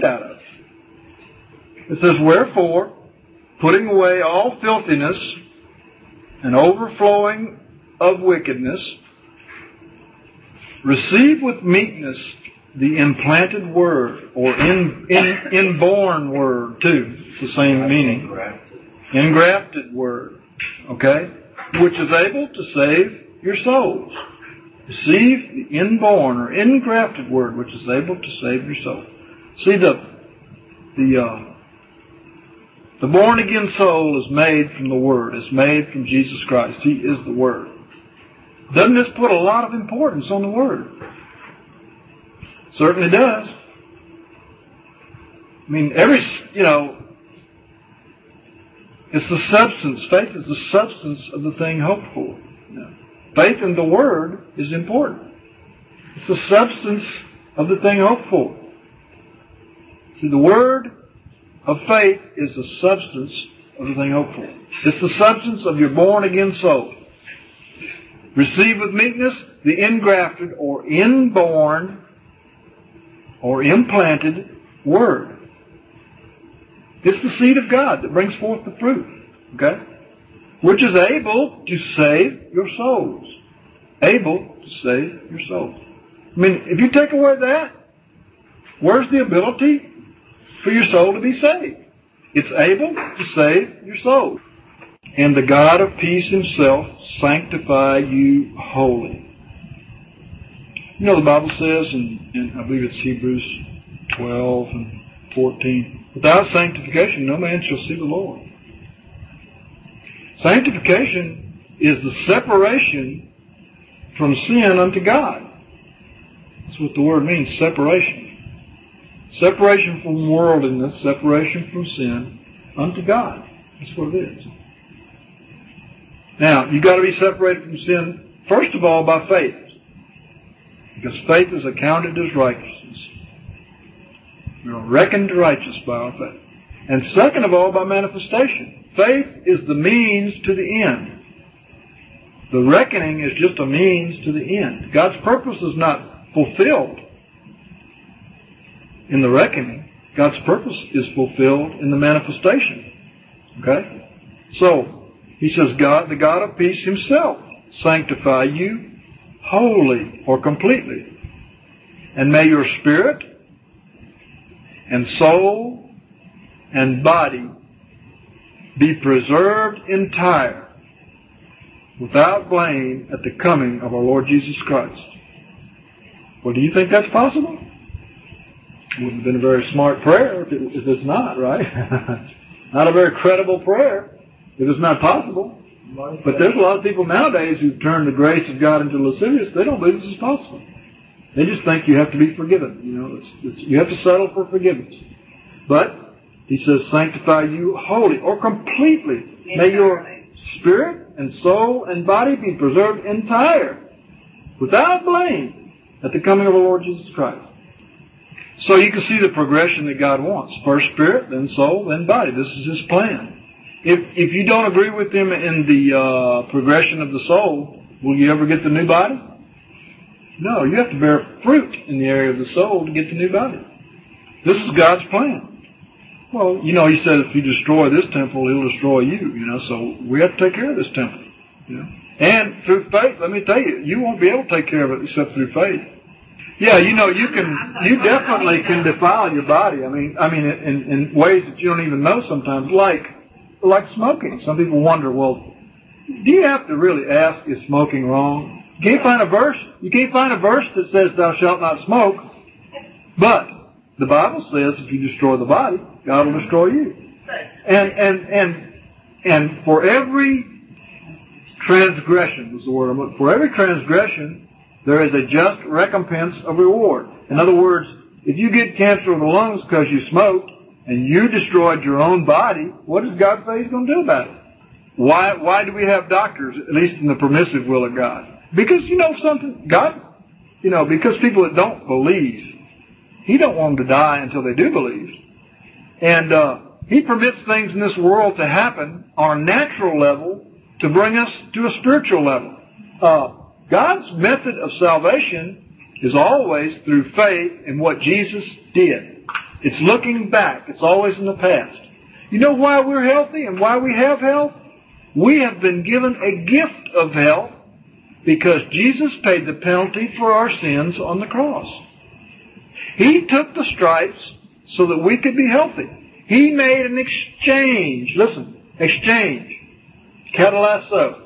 out of. It says, wherefore, putting away all filthiness and overflowing of wickedness, receive with meekness the implanted word, or inborn word too. It's the same meaning. Engrafted word. Okay? Which is able to save your souls. Receive the inborn or engrafted word, which is able to save your soul. See, the born again soul is made from the Word. It's made from Jesus Christ. He is the Word. Doesn't this put a lot of importance on the Word? Certainly does. I mean, it's the substance. Faith is the substance of the thing hoped for. Faith in the Word is important. It's the substance of the thing hoped for. See, the Word of faith is the substance of the thing hoped for. It's the substance of your born-again soul. Receive with meekness the engrafted or inborn or implanted Word. It's the seed of God that brings forth the fruit. Okay? Which is able to save your souls. Able to save your souls. I mean, if you take away that, where's the ability for your soul to be saved? It's able to save your soul. And the God of peace Himself sanctify you wholly. You know, the Bible says, in I believe it's Hebrews 12 and 14, without sanctification no man shall see the Lord. Sanctification is the separation from sin unto God. That's what the word means, separation. Separation from worldliness, separation from sin unto God. That's what it is. Now, you've got to be separated from sin, first of all, by faith. Because faith is accounted as righteousness. We're reckoned righteous by our faith. And second of all, by manifestation. Faith is the means to the end. The reckoning is just a means to the end. God's purpose is not fulfilled in the reckoning. God's purpose is fulfilled in the manifestation. Okay? So, He says, God, the God of peace Himself, sanctify you wholly or completely. And may your spirit and soul and body be preserved entire, without blame, at the coming of our Lord Jesus Christ. Well, do you think that's possible? It wouldn't have been a very smart prayer if it's not, right? Not a very credible prayer if it's not possible. But there's a lot of people nowadays who turn the grace of God into lascivious. They don't believe this is possible. They just think you have to be forgiven. You know, you have to settle for forgiveness. But He says, sanctify you wholly or completely. May your spirit and soul and body be preserved entire, without blame, at the coming of our Lord Jesus Christ. So you can see the progression that God wants. First spirit, then soul, then body. This is His plan. If you don't agree with Him in the progression of the soul, will you ever get the new body? No, you have to bear fruit in the area of the soul to get the new body. This is God's plan. Well, you know, He said if you destroy this temple, He'll destroy you, you know, so we have to take care of this temple, you know. And through faith, let me tell you, you won't be able to take care of it except through faith. Yeah, you know, you definitely can defile your body. I mean, in ways that you don't even know sometimes, like smoking. Some people wonder, well, do you have to really ask, is smoking wrong? You can't find a verse that says thou shalt not smoke. But the Bible says if you destroy the body, God will destroy you. And for every transgression was the word I'm looking for. For every transgression, there is a just recompense of reward. In other words, if you get cancer of the lungs because you smoked and you destroyed your own body, what does God say He's going to do about it? Why do we have doctors, at least in the permissive will of God? Because, you know something, God, you know, because people that don't believe, He don't want them to die until they do believe. And He permits things in this world to happen on a natural level to bring us to a spiritual level. God's method of salvation is always through faith in what Jesus did. It's looking back. It's always in the past. You know why we're healthy and why we have health? We have been given a gift of health because Jesus paid the penalty for our sins on the cross. He took the stripes so that we could be healthy. He made an exchange. Listen, exchange. Katalasso.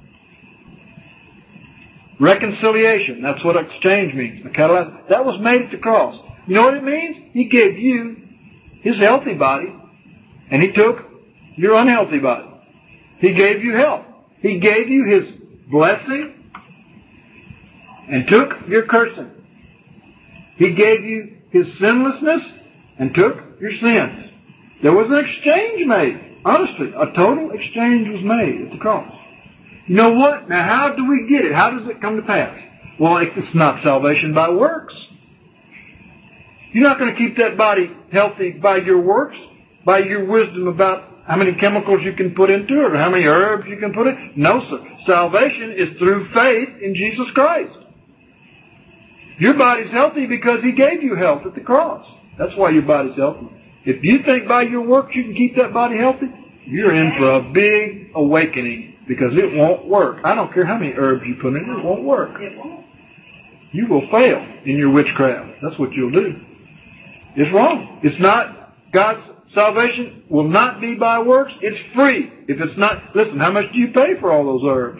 Reconciliation. That's what exchange means. That was made at the cross. You know what it means? He gave you His healthy body, and He took your unhealthy body. He gave you health. He gave you His blessing and took your cursing. He gave you His sinlessness and took your sins. There was an exchange made. Honestly, a total exchange was made at the cross. You know what? Now, how do we get it? How does it come to pass? Well, it's not salvation by works. You're not going to keep that body healthy by your works, by your wisdom about how many chemicals you can put into it or how many herbs you can put in. No, sir. Salvation is through faith in Jesus Christ. Your body's healthy because He gave you health at the cross. That's why your body's healthy. If you think by your works you can keep that body healthy, you're in for a big awakening. Because it won't work. I don't care how many herbs you put in it, it won't work. It won't. You will fail in your witchcraft. That's what you'll do. It's wrong. It's not. God's salvation will not be by works. It's free. If it's not, listen, how much do you pay for all those herbs?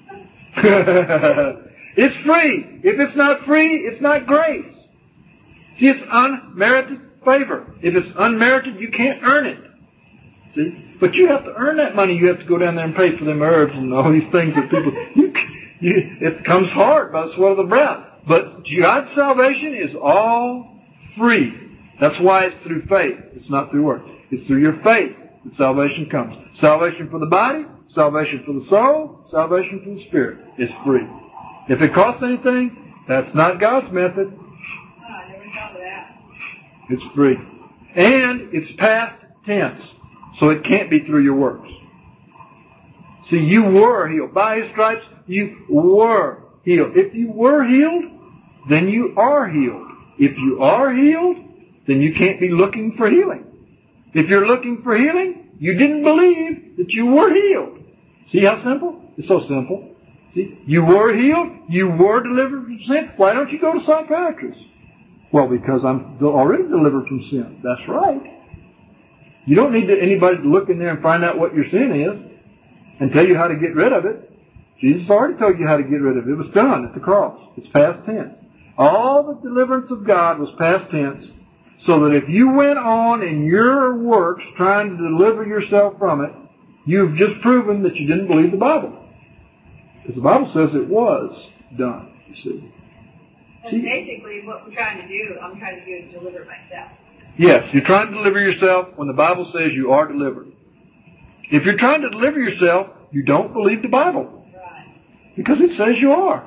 It's free. If it's not free, it's not grace. See, it's unmerited favor. If it's unmerited, you can't earn it. See? But you have to earn that money. You have to go down there and pay for them herbs and all these things that people... it comes hard by the sweat of the brow. But God's salvation is all free. That's why it's through faith. It's not through works. It's through your faith that salvation comes. Salvation for the body, salvation for the soul, salvation for the spirit. It's free. If it costs anything, that's not God's method. I never thought of that. It's free. And it's past tense. So it can't be through your works. See, you were healed. By His stripes, you were healed. If you were healed, then you are healed. If you are healed, then you can't be looking for healing. If you're looking for healing, you didn't believe that you were healed. See how simple? It's so simple. See, you were healed. You were delivered from sin. Why don't you go to psychiatrists? Well, because I'm already delivered from sin. That's right. You don't need anybody to look in there and find out what your sin is and tell you how to get rid of it. Jesus already told you how to get rid of it. It was done at the cross. It's past tense. All the deliverance of God was past tense, so that if you went on in your works trying to deliver yourself from it, you've just proven that you didn't believe the Bible. Because the Bible says it was done, you see. And basically what we're trying to do, I'm trying to do is deliver myself. Yes, you're trying to deliver yourself when the Bible says you are delivered. If you're trying to deliver yourself, you don't believe the Bible. Right. Because it says you are.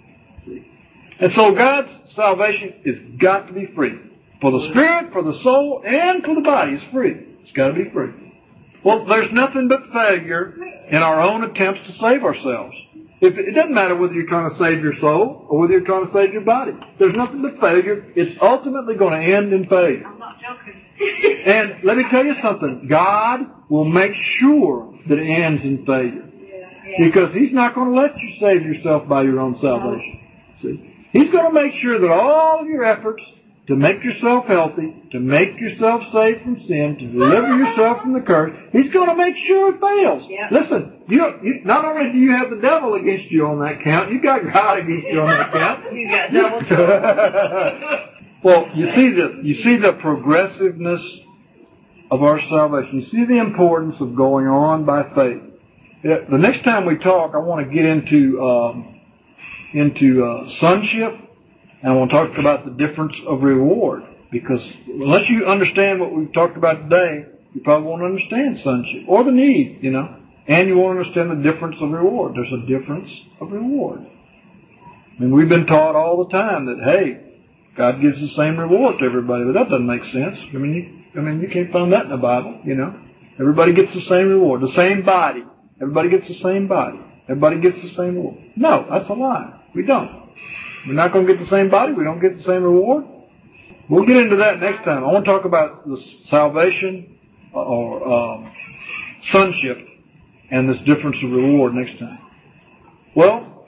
And so God's salvation has got to be free. For the spirit, for the soul, and for the body, it's free. It's got to be free. Well, there's nothing but failure in our own attempts to save ourselves. It doesn't matter whether you're trying to save your soul or whether you're trying to save your body. There's nothing but failure. It's ultimately going to end in failure. I'm not joking. And let me tell you something. God will make sure that it ends in failure. Yeah. Because He's not going to let you save yourself by your own salvation. See? He's going to make sure that all of your efforts to make yourself healthy, to make yourself saved from sin, to deliver yourself from the curse, He's going to make sure it fails. Yep. Listen, you not only do you have the devil against you on that count, you got God against you on that count. You got double trouble. Well, you see the progressiveness of our salvation. You see the importance of going on by faith. The next time we talk, I want to get into sonship. And I want to talk about the difference of reward. Because unless you understand what we've talked about today, you probably won't understand sonship. Or the need, And you won't understand the difference of reward. There's a difference of reward. I mean, we've been taught all the time that, hey, God gives the same reward to everybody. But that doesn't make sense. I mean, you can't find that in the Bible, Everybody gets the same reward. The same body. Everybody gets the same body. Everybody gets the same reward. No, that's a lie. We don't. We're not going to get the same body. We don't get the same reward. We'll get into that next time. I want to talk about the salvation or sonship and this difference of reward next time. Well,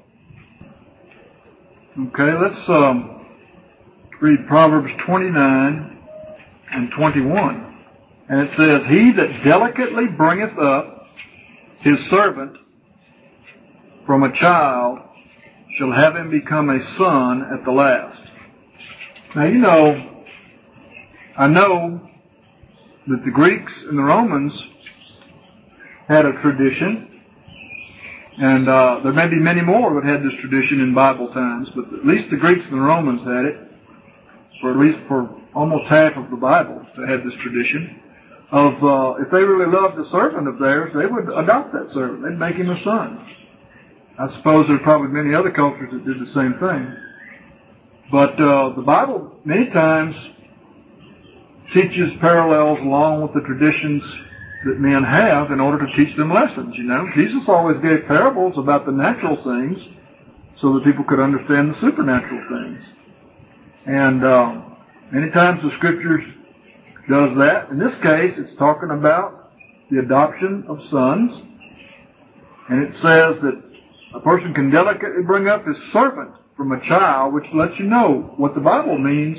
okay, let's read Proverbs 29 and 21. And it says, He that delicately bringeth up his servant from a child shall have him become a son at the last. Now, I know that the Greeks and the Romans had a tradition, and there may be many more that had this tradition in Bible times, but at least the Greeks and the Romans had it, for at least for almost half of the Bible, they had this tradition of if they really loved a servant of theirs, they would adopt that servant. They'd make him a son. I suppose there are probably many other cultures that did the same thing. But the Bible many times teaches parallels along with the traditions that men have in order to teach them lessons, Jesus always gave parables about the natural things so that people could understand the supernatural things. And many times the Scriptures does that. In this case, it's talking about the adoption of sons. And it says that a person can delicately bring up his servant from a child, which lets you know what the Bible means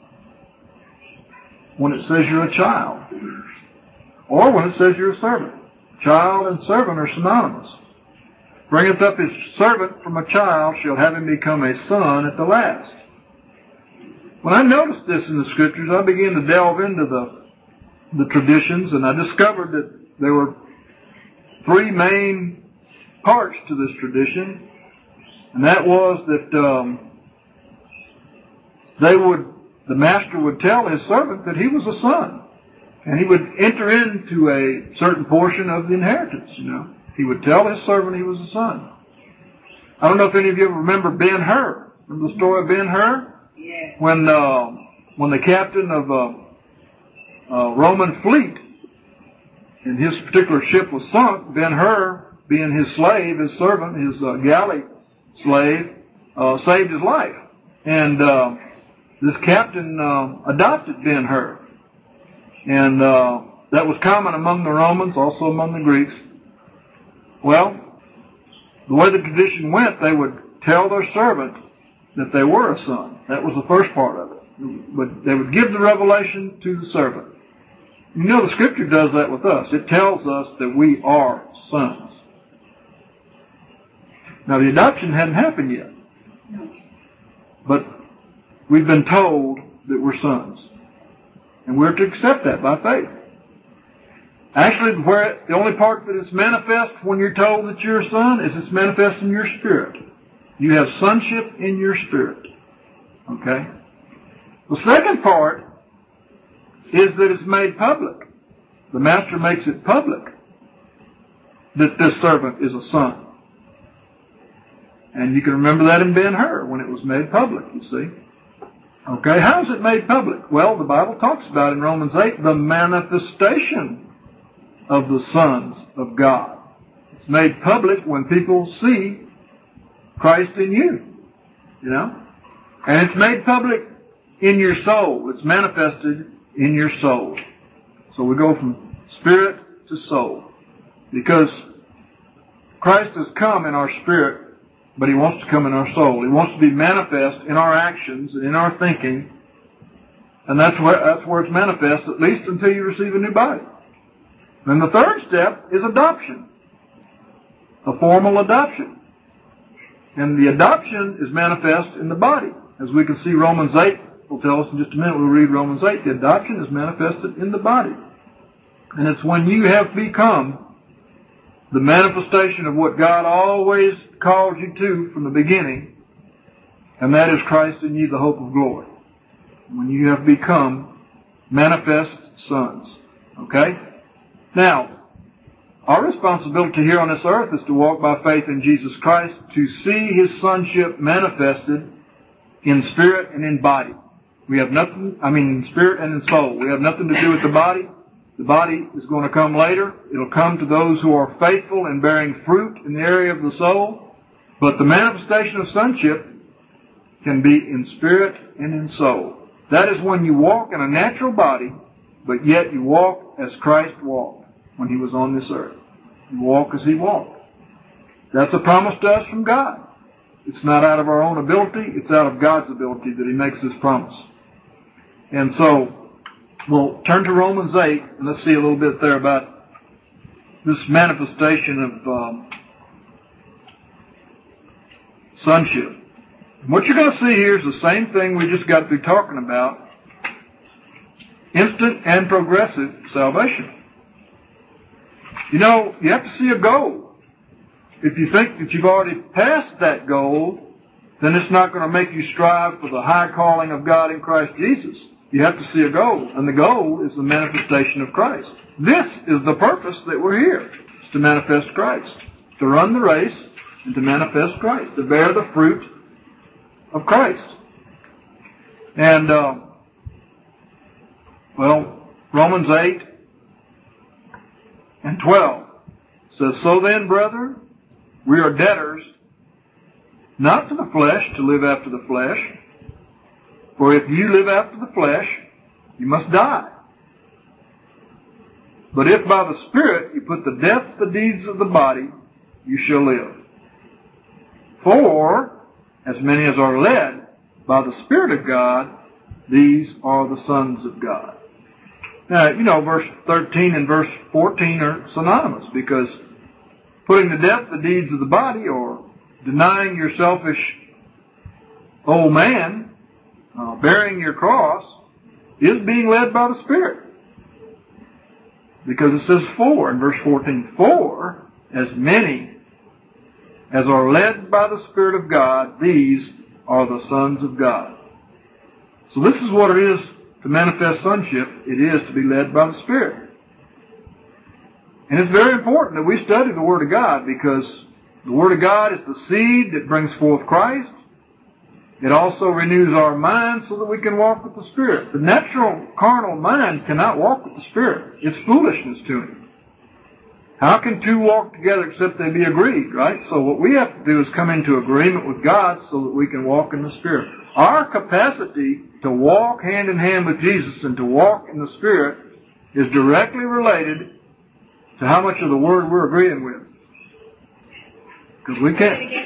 when it says you're a child, or when it says you're a servant. Child and servant are synonymous. Bringeth up his servant from a child shall have him become a son at the last. When I noticed this in the Scriptures, I began to delve into the traditions, and I discovered that there were three main parts to this tradition, and that was that the master would tell his servant that he was a son, and he would enter into a certain portion of the inheritance. He would tell his servant he was a son. I don't know if any of you ever remember Ben-Hur. Remember the story of Ben-Hur? Yeah. When the captain of a Roman fleet and his particular ship was sunk, Ben-Hur, being his slave, his servant, his galley slave, saved his life. And this captain adopted Ben-Hur. And that was common among the Romans, also among the Greeks. Well, the way the tradition went, they would tell their servant that they were a son. That was the first part of it. But they would give the revelation to the servant. The Scripture does that with us. It tells us that we are sons. Now, the adoption hadn't happened yet. But we've been told that we're sons. And we're to accept that by faith. Actually, the only part that is manifest when you're told that you're a son is it's manifest in your spirit. You have sonship in your spirit. Okay? The second part is that it's made public. The master makes it public that this servant is a son. And you can remember that in Ben-Hur when it was made public, you see. Okay, how is it made public? Well, the Bible talks about in Romans 8 the manifestation of the sons of God. It's made public when people see Christ in you, And it's made public in your soul. It's manifested in your soul. So we go from spirit to soul. Because Christ has come in our spirit, but He wants to come in our soul. He wants to be manifest in our actions and in our thinking. And that's where it's manifest, at least until you receive a new body. Then the third step is adoption. A formal adoption. And the adoption is manifest in the body. As we can see, Romans 8 will tell us in just a minute. We'll read Romans 8. The adoption is manifested in the body. And it's when you have become the manifestation of what God always called you to from the beginning, and that is Christ in you, the hope of glory. When you have become manifest sons. Okay? Now, our responsibility here on this earth is to walk by faith in Jesus Christ, to see His sonship manifested in spirit and in body. We have nothing, in spirit and in soul. We have nothing to do with the body. The body is going to come later. It'll come to those who are faithful and bearing fruit in the area of the soul. But the manifestation of sonship can be in spirit and in soul. That is when you walk in a natural body, but yet you walk as Christ walked when he was on this earth. You walk as he walked. That's a promise to us from God. It's not out of our own ability. It's out of God's ability that he makes this promise. And so, we'll turn to Romans 8, and let's see a little bit there about this manifestation of sonship. And what you're going to see here is the same thing we just got through talking about. Instant and progressive salvation. You know, you have to see a goal. If you think that you've already passed that goal, then it's not going to make you strive for the high calling of God in Christ Jesus. You have to see a goal, and the goal is the manifestation of Christ. This is the purpose that we're here, is to manifest Christ, to run the race and to manifest Christ, to bear the fruit of Christ. And, Romans 8 and 12 says, So then, brethren, we are debtors, not to the flesh, to live after the flesh. For if you live after the flesh, you must die. But if by the Spirit you put to death the deeds of the body, you shall live. For as many as are led by the Spirit of God, these are the sons of God. Now, you know, verse 13 and verse 14 are synonymous, because putting to death the deeds of the body, or denying your selfish old man, bearing your cross, is being led by the Spirit. Because it says for in verse 14, For as many as are led by the Spirit of God, these are the sons of God. So this is what it is to manifest sonship. It is to be led by the Spirit. And it's very important that we study the Word of God, because the Word of God is the seed that brings forth Christ. It also renews our mind so that we can walk with the Spirit. The natural carnal mind cannot walk with the Spirit. It's foolishness to him. How can two walk together except they be agreed, right? So what we have to do is come into agreement with God so that we can walk in the Spirit. Our capacity to walk hand in hand with Jesus and to walk in the Spirit is directly related to how much of the Word we're agreeing with. Because we can't.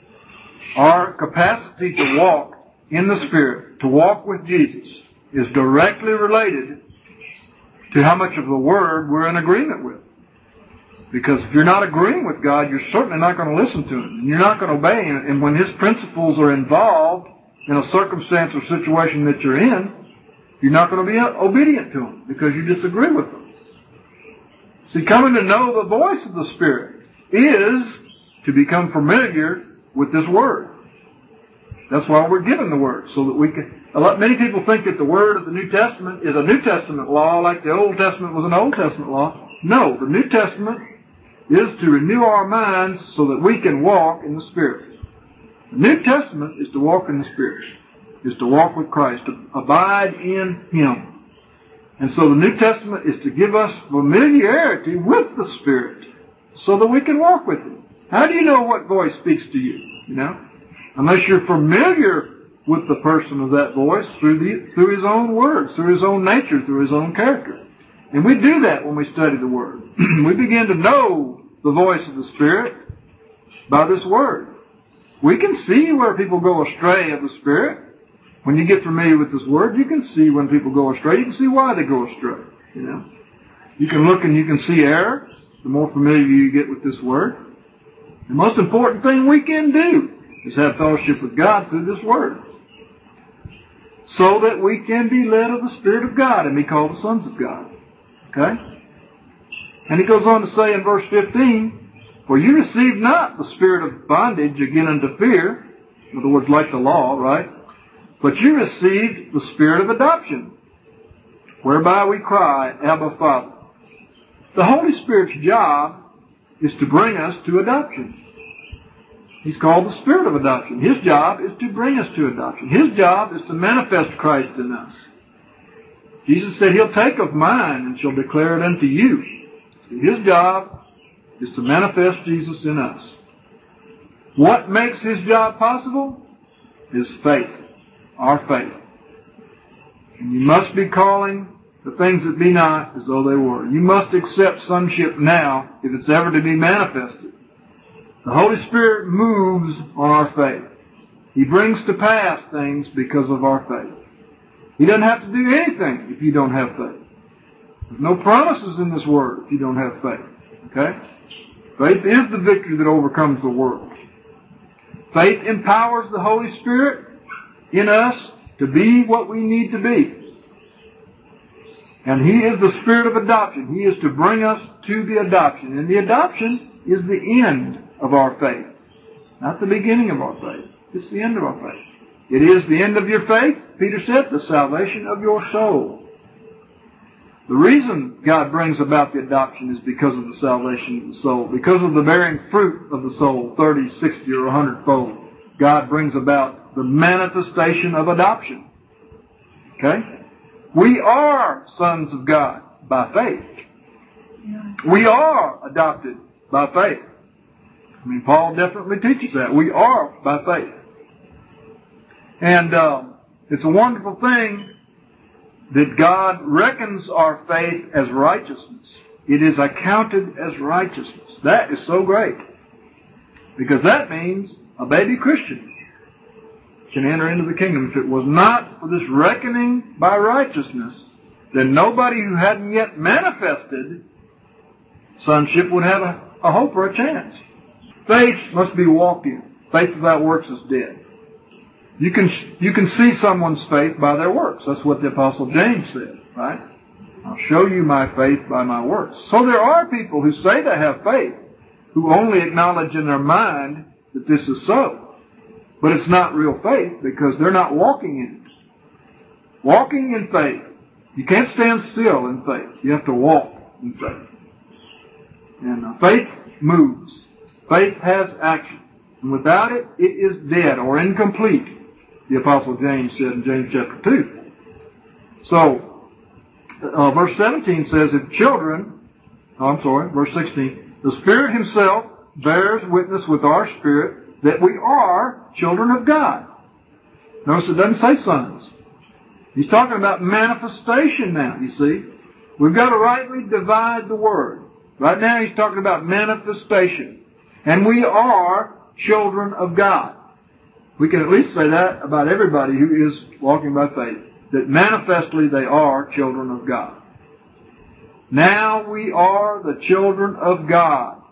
Our capacity to walk in the Spirit, to walk with Jesus, is directly related to how much of the Word we're in agreement with. Because if you're not agreeing with God, you're certainly not going to listen to Him. And you're not going to obey Him. And when His principles are involved in a circumstance or situation that you're in, you're not going to be obedient to Him because you disagree with Him. See, coming to know the voice of the Spirit is to become familiar with this Word. That's why we're given the Word, so that we can. Many people think that the Word of the New Testament is a New Testament law, like the Old Testament was an Old Testament law. No, the New Testament is to renew our minds so that we can walk in the Spirit. The New Testament is to walk in the Spirit, is to walk with Christ, to abide in Him. And so the New Testament is to give us familiarity with the Spirit so that we can walk with Him. How do you know what voice speaks to you? You know? Unless you're familiar with the person of that voice through His own words, through His own nature, through His own character. And we do that when we study the Word. We begin to know the voice of the Spirit by this Word. We can see where people go astray of the Spirit. When you get familiar with this Word, you can see when people go astray. You can see why they go astray. You know, you can look and you can see error. The more familiar you get with this Word, the most important thing we can do is have fellowship with God through this Word, so that we can be led of the Spirit of God and be called the sons of God. Okay? And he goes on to say in verse 15, For you received not the spirit of bondage again unto fear, in other words, like the law, right? But you received the spirit of adoption, whereby we cry, Abba, Father. The Holy Spirit's job is to bring us to adoption. He's called the Spirit of adoption. His job is to bring us to adoption. His job is to manifest Christ in us. Jesus said, He'll take of mine and shall declare it unto you. His job is to manifest Jesus in us. What makes His job possible? His faith. Our faith. And you must be calling the things that be not as though they were. You must accept sonship now if it's ever to be manifested. The Holy Spirit moves on our faith. He brings to pass things because of our faith. He doesn't have to do anything if you don't have faith. There's no promises in this word if you don't have faith. Okay? Faith is the victory that overcomes the world. Faith empowers the Holy Spirit in us to be what we need to be. And He is the Spirit of adoption. He is to bring us to the adoption. And the adoption is the end of our faith. Not the beginning of our faith. It's the end of our faith. It is the end of your faith, Peter said, the salvation of your soul. The reason God brings about the adoption is because of the salvation of the soul. Because of the bearing fruit of the soul, 30, 60, or 100-fold. God brings about the manifestation of adoption. Okay? We are sons of God by faith. We are adopted by faith. I mean, Paul definitely teaches that. We are by faith. And it's a wonderful thing that God reckons our faith as righteousness. It is accounted as righteousness. That is so great. Because that means a baby Christian can enter into the kingdom. If it was not for this reckoning by righteousness, then nobody who hadn't yet manifested sonship would have a hope or a chance. Faith must be walked in. Faith without works is dead. You can see someone's faith by their works. That's what the Apostle James said, right? I'll show you my faith by my works. So there are people who say they have faith, who only acknowledge in their mind that this is so. But it's not real faith because they're not walking in it. Walking in faith. You can't stand still in faith. You have to walk in faith. And faith moves. Faith has action. And without it, it is dead or incomplete, the Apostle James said in James chapter 2. So, verse 17 says, verse 16, the Spirit Himself bears witness with our spirit that we are children of God. Notice it doesn't say sons. He's talking about manifestation now, you see. We've got to rightly divide the word. Right now he's talking about manifestation. And we are children of God. We can at least say that about everybody who is walking by faith, that manifestly they are children of God. Now we are the children of God.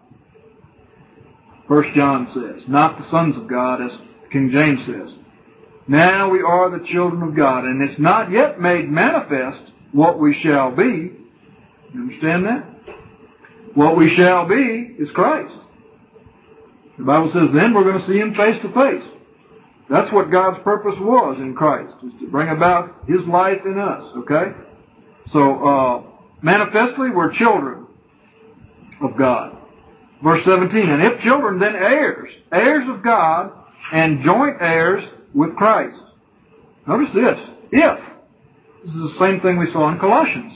1 John says, not the sons of God, as King James says. Now we are the children of God, and it's not yet made manifest what we shall be. You understand that? What we shall be is Christ. The Bible says then we're going to see Him face to face. That's what God's purpose was in Christ, is to bring about His life in us, okay? So, manifestly, we're children of God. Verse 17, and if children, then heirs, heirs of God, and joint heirs with Christ. Notice this, if. This is the same thing we saw in Colossians.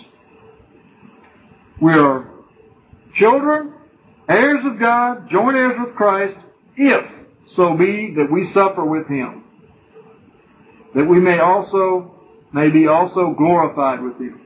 We are children, heirs of God, joint heirs with Christ, if so be that we suffer with Him, that we may be also glorified with Him.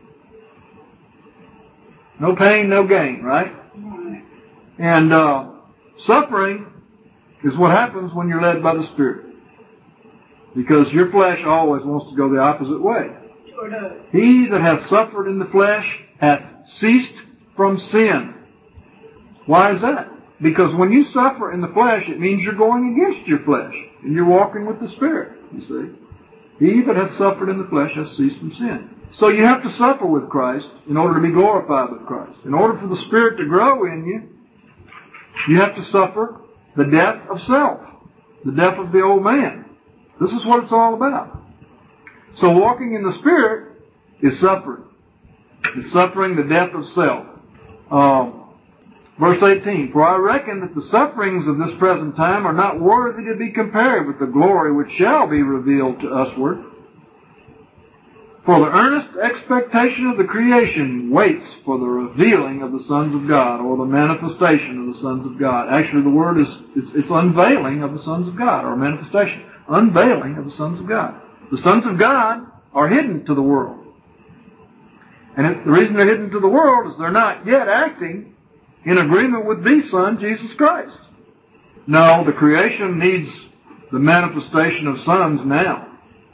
No pain, no gain, right? And suffering is what happens when you're led by the Spirit. Because your flesh always wants to go the opposite way. Sure does. He that hath suffered in the flesh hath ceased from sin. Why is that? Because when you suffer in the flesh, it means you're going against your flesh. And you're walking with the Spirit, you see. He that hath suffered in the flesh hath ceased from sin. So you have to suffer with Christ in order to be glorified with Christ. In order for the Spirit to grow in you, you have to suffer the death of self. The death of the old man. This is what it's all about. So walking in the Spirit is suffering. It's suffering the death of self. Verse 18, for I reckon that the sufferings of this present time are not worthy to be compared with the glory which shall be revealed to usward. For the earnest expectation of the creation waits for the revealing of the sons of God, or the manifestation of the sons of God. Actually, the word it's unveiling of the sons of God, or manifestation. Unveiling of the sons of God. The sons of God are hidden to the world. And the reason they're hidden to the world is they're not yet acting in agreement with the Son, Jesus Christ. No, the creation needs the manifestation of sons now.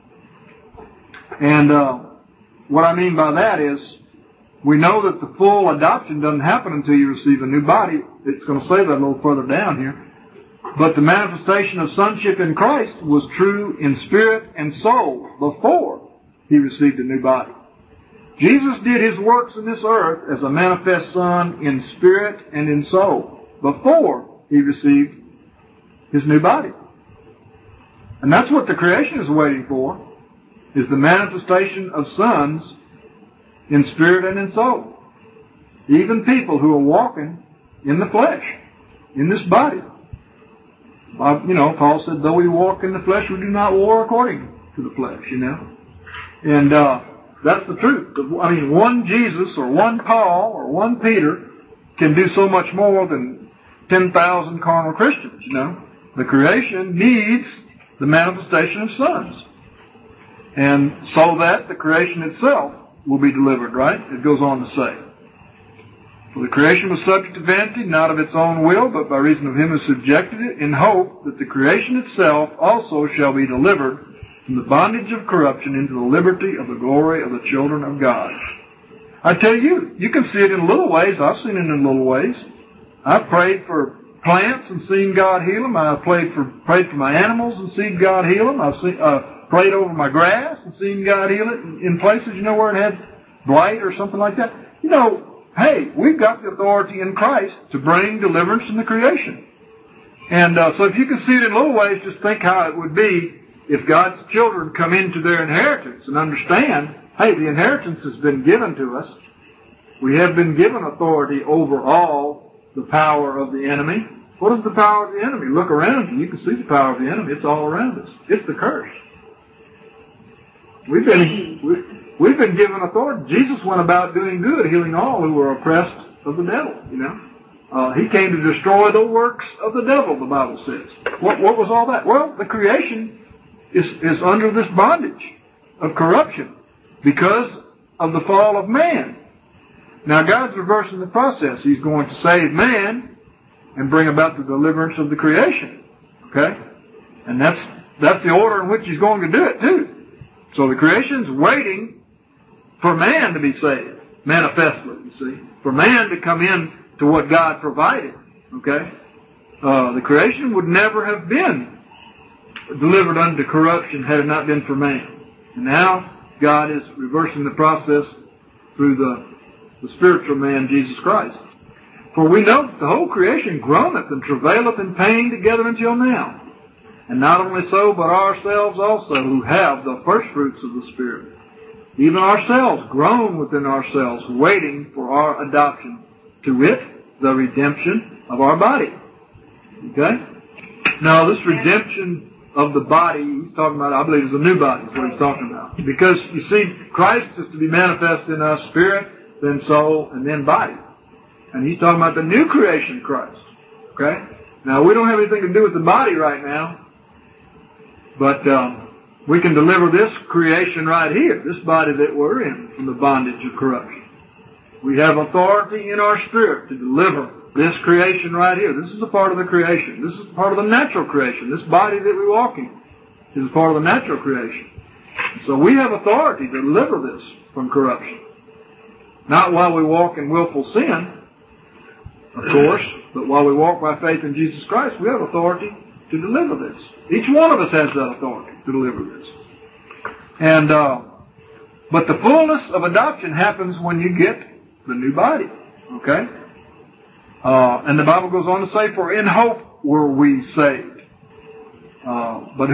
And what I mean by that is, we know that the full adoption doesn't happen until you receive a new body. It's going to say that a little further down here. But the manifestation of sonship in Christ was true in spirit and soul before he received a new body. Jesus did his works in this earth as a manifest Son in spirit and in soul before he received his new body. And that's what the creation is waiting for, is the manifestation of sons in spirit and in soul. Even people who are walking in the flesh, in this body. Paul said, though we walk in the flesh, we do not war according to the flesh, And that's the truth. I mean, one Jesus or one Paul or one Peter can do so much more than 10,000 carnal Christians, The creation needs the manifestation of sons. And so that the creation itself will be delivered, right? It goes on to say, for the creation was subject to vanity, not of its own will, but by reason of him who subjected it, in hope that the creation itself also shall be delivered from the bondage of corruption into the liberty of the glory of the children of God. I tell you, you can see it in little ways. I've seen it in little ways. I've prayed for plants and seen God heal them. I've prayed for my animals and seen God heal them. I've prayed over my grass and seen God heal it in places, where it had blight or something like that. Hey, we've got the authority in Christ to bring deliverance in the creation. And so if you can see it in little ways, just think how it would be if God's children come into their inheritance and understand, hey, the inheritance has been given to us. We have been given authority over all the power of the enemy. What is the power of the enemy? Look around you. You can see the power of the enemy. It's all around us. It's the curse. We've been given authority. Jesus went about doing good, healing all who were oppressed of the devil, He came to destroy the works of the devil, the Bible says. What was all that? Well, the creation is under this bondage of corruption because of the fall of man. Now, God's reversing the process. He's going to save man and bring about the deliverance of the creation. Okay? And that's the order in which he's going to do it, too. So the creation's waiting for man to be saved, manifestly, you see. For man to come in to what God provided. Okay? The creation would never have been delivered unto corruption had it not been for man. And now God is reversing the process through the spiritual man, Jesus Christ. For we know that the whole creation groaneth and travaileth in pain together until now. And not only so, but ourselves also, who have the first fruits of the Spirit. Even ourselves groan within ourselves, waiting for our adoption, to wit, the redemption of our body. Okay? Now, this redemption of the body, he's talking about, I believe, is a new body, is what he's talking about. Because, you see, Christ is to be manifest in us, spirit, then soul, and then body. And he's talking about the new creation of Christ. Okay? Now, we don't have anything to do with the body right now, but we can deliver this creation right here, this body that we're in, from the bondage of corruption. We have authority in our spirit to deliver this creation right here. This is a part of the creation. This is part of the natural creation. This body that we walk in is part of the natural creation. So we have authority to deliver this from corruption. Not while we walk in willful sin, of course, but while we walk by faith in Jesus Christ, we have authority to deliver this. Each one of us has that authority to deliver this. And but the fullness of adoption happens when you get the new body. Okay? And the Bible goes on to say, for in hope were we saved. But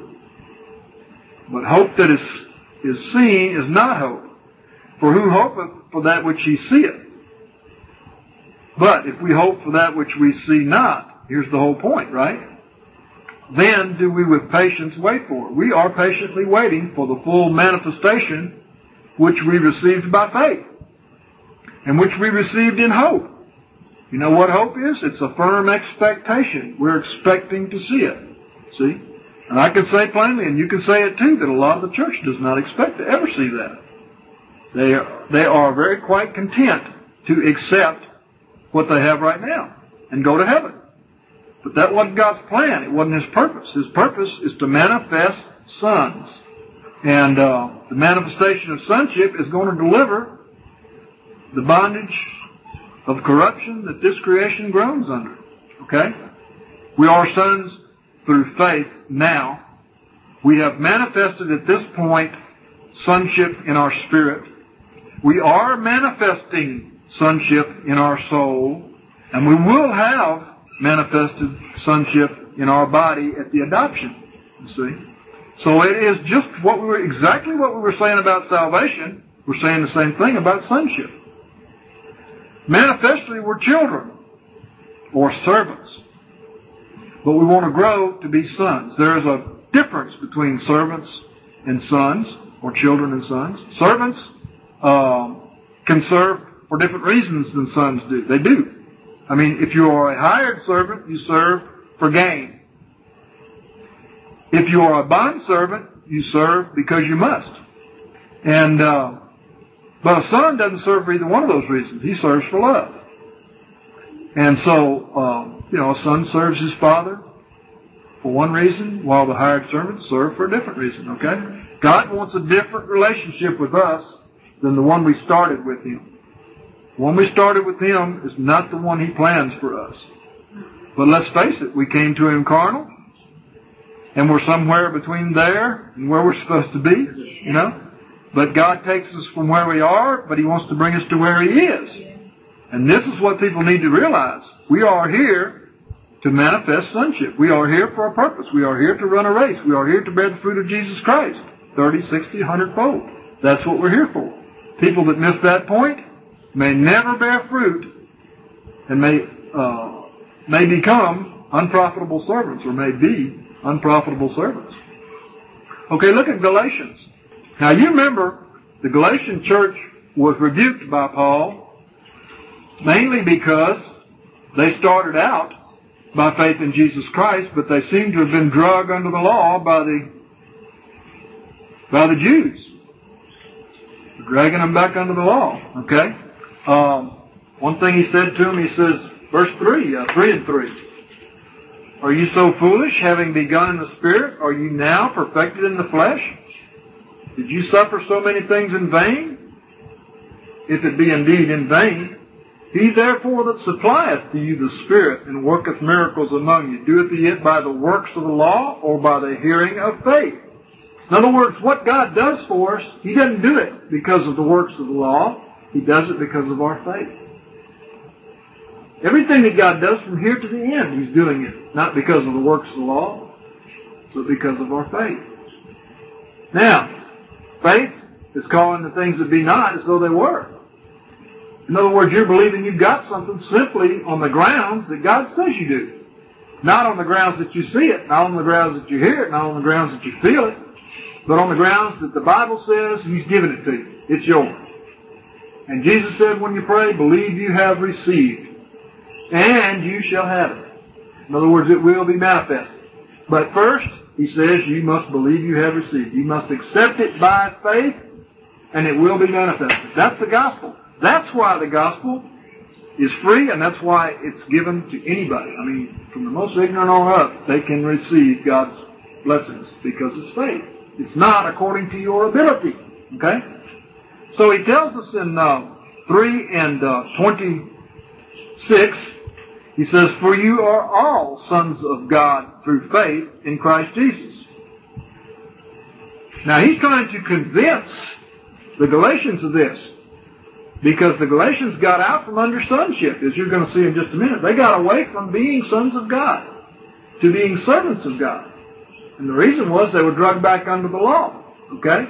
hope that is seen is not hope. For who hopeth for that which he seeth? But if we hope for that which we see not, here's the whole point, right? Then do we with patience wait for it. We are patiently waiting for the full manifestation which we received by faith. And which we received in hope. You know what hope is? It's a firm expectation. We're expecting to see it. See? And I can say plainly, and you can say it too, that a lot of the church does not expect to ever see that. They are very quite content to accept what they have right now and go to heaven. But that wasn't God's plan. It wasn't His purpose. His purpose is to manifest sons. And the manifestation of sonship is going to deliver the bondage of corruption that this creation groans under. Okay? We are sons through faith now. We have manifested at this point sonship in our spirit. We are manifesting sonship in our soul. And we will have manifested sonship in our body at the adoption. You see? So it is just exactly what we were saying about salvation. We're saying the same thing about sonship. Manifestly, we're children or servants. But we want to grow to be sons. There is a difference between servants and sons, or children and sons. Servants can serve for different reasons than sons do. They do. I mean, if you are a hired servant, you serve for gain. If you are a bond servant, you serve because you must. And but a son doesn't serve for either one of those reasons. He serves for love. And so, a son serves his father for one reason, while the hired servants serve for a different reason, okay? God wants a different relationship with us than the one we started with Him. The one we started with Him is not the one He plans for us. But let's face it, we came to Him carnal, and we're somewhere between there and where we're supposed to be, But God takes us from where we are, but He wants to bring us to where He is. And this is what people need to realize. We are here to manifest sonship. We are here for a purpose. We are here to run a race. We are here to bear the fruit of Jesus Christ. 30, 60, 100-fold. That's what we're here for. People that miss that point may never bear fruit and may become unprofitable servants, or may be unprofitable servants. Okay, look at Galatians. Now you remember the Galatian church was rebuked by Paul mainly because they started out by faith in Jesus Christ, but they seem to have been dragged under the law by the Jews. They're dragging them back under the law. Okay? One thing he said to them, he says, verse 3 and 3. Are you so foolish, having begun in the Spirit? Are you now perfected in the flesh? Did you suffer so many things in vain? If it be indeed in vain, He therefore that supplieth to you the Spirit and worketh miracles among you, doeth he it by the works of the law or by the hearing of faith? In other words, what God does for us, He doesn't do it because of the works of the law. He does it because of our faith. Everything that God does from here to the end, He's doing it not because of the works of the law, but because of our faith. Now, faith is calling the things that be not as though they were. In other words, you're believing you've got something simply on the grounds that God says you do. Not on the grounds that you see it, not on the grounds that you hear it, not on the grounds that you feel it, but on the grounds that the Bible says He's given it to you. It's yours. And Jesus said when you pray, believe you have received, and you shall have it. In other words, it will be manifested. But first, He says you must believe you have received. You must accept it by faith, and it will be manifested. That's the gospel. That's why the gospel is free, and that's why it's given to anybody. I mean, from the most ignorant on up, they can receive God's blessings because it's faith. It's not according to your ability. Okay? So He tells us in 3 and 26, He says, for you are all sons of God through faith in Christ Jesus. Now He's trying to convince the Galatians of this, because the Galatians got out from under sonship, as you're going to see in just a minute. They got away from being sons of God to being servants of God. And the reason was they were dragged back under the law. Okay?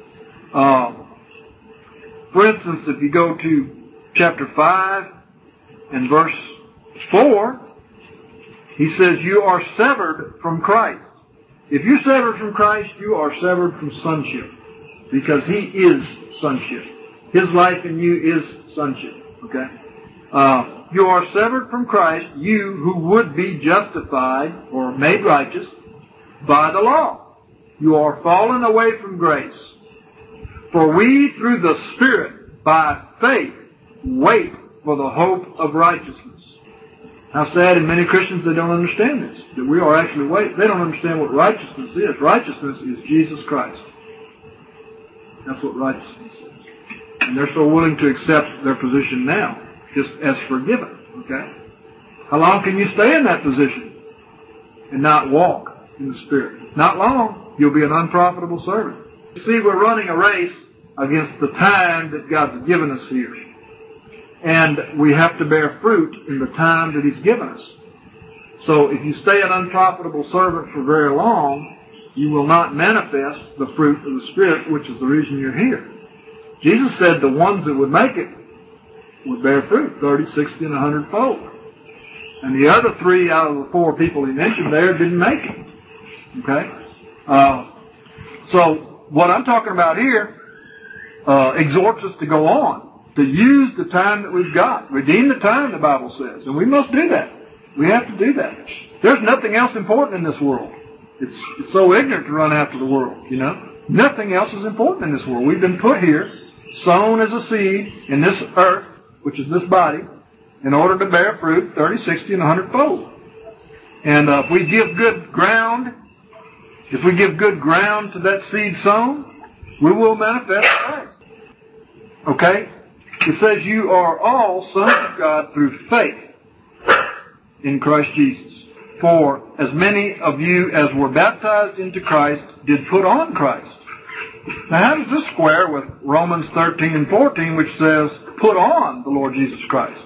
For instance, if you go to chapter 5 and verse 4, he says, you are severed from Christ. If you're severed from Christ, you are severed from sonship, because He is sonship. His life in you is sonship. Okay? You are severed from Christ, you who would be justified or made righteous by the law. You are fallen away from grace. For we, through the Spirit, by faith, wait for the hope of righteousness. How sad, in many Christians, they don't understand this, that we are actually waiting. They don't understand what righteousness is. Righteousness is Jesus Christ. That's what righteousness is. And they're so willing to accept their position now, just as forgiven. Okay? How long can you stay in that position and not walk in the Spirit? Not long. You'll be an unprofitable servant. You see, we're running a race against the time that God's given us here. And we have to bear fruit in the time that He's given us. So if you stay an unprofitable servant for very long, you will not manifest the fruit of the Spirit, which is the reason you're here. Jesus said the ones that would make it would bear fruit, 30, 60, and 100-fold. And the other 3 out of the 4 people He mentioned there didn't make it. Okay? So what I'm talking about here exhorts us to go on, to use the time that we've got. Redeem the time, the Bible says. And we must do that. We have to do that. There's nothing else important in this world. It's so ignorant to run after the world, you know. Nothing else is important in this world. We've been put here, sown as a seed in this earth, which is this body, in order to bear fruit 30, 60, and 100-fold. And if we give good ground to that seed sown, we will manifest Christ. Okay? It says you are all sons of God through faith in Christ Jesus. For as many of you as were baptized into Christ did put on Christ. Now how does this square with Romans 13 and 14, which says, put on the Lord Jesus Christ?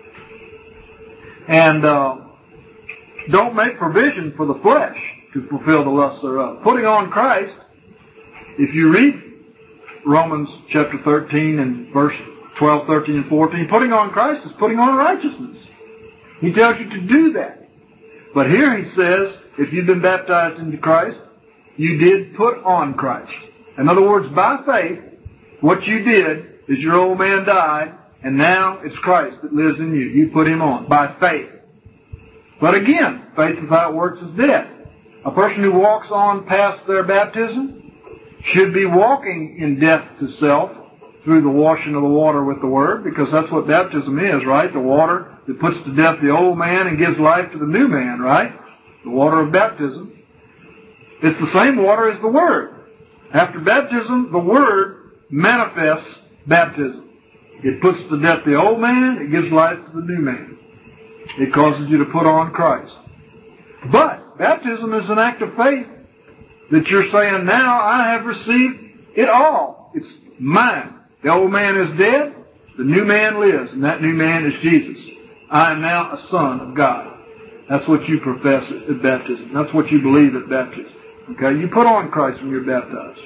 And don't make provision for the flesh to fulfill the lusts thereof. Putting on Christ, if you read Romans chapter 13 and verse 12, 13, and 14, putting on Christ is putting on righteousness. He tells you to do that. But here he says, if you've been baptized into Christ, you did put on Christ. In other words, by faith, what you did is your old man died, and now it's Christ that lives in you. You put Him on by faith. But again, faith without works is dead. A person who walks on past their baptism should be walking in death to self through the washing of the water with the Word, because that's what baptism is, right? The water that puts to death the old man and gives life to the new man, right? The water of baptism. It's the same water as the Word. After baptism, the Word manifests baptism. It puts to death the old man, it gives life to the new man. It causes you to put on Christ. But baptism is an act of faith that you're saying, now I have received it all. It's mine. The old man is dead, the new man lives, and that new man is Jesus. I am now a son of God. That's what you profess at baptism. That's what you believe at baptism. Okay? You put on Christ when you're baptized.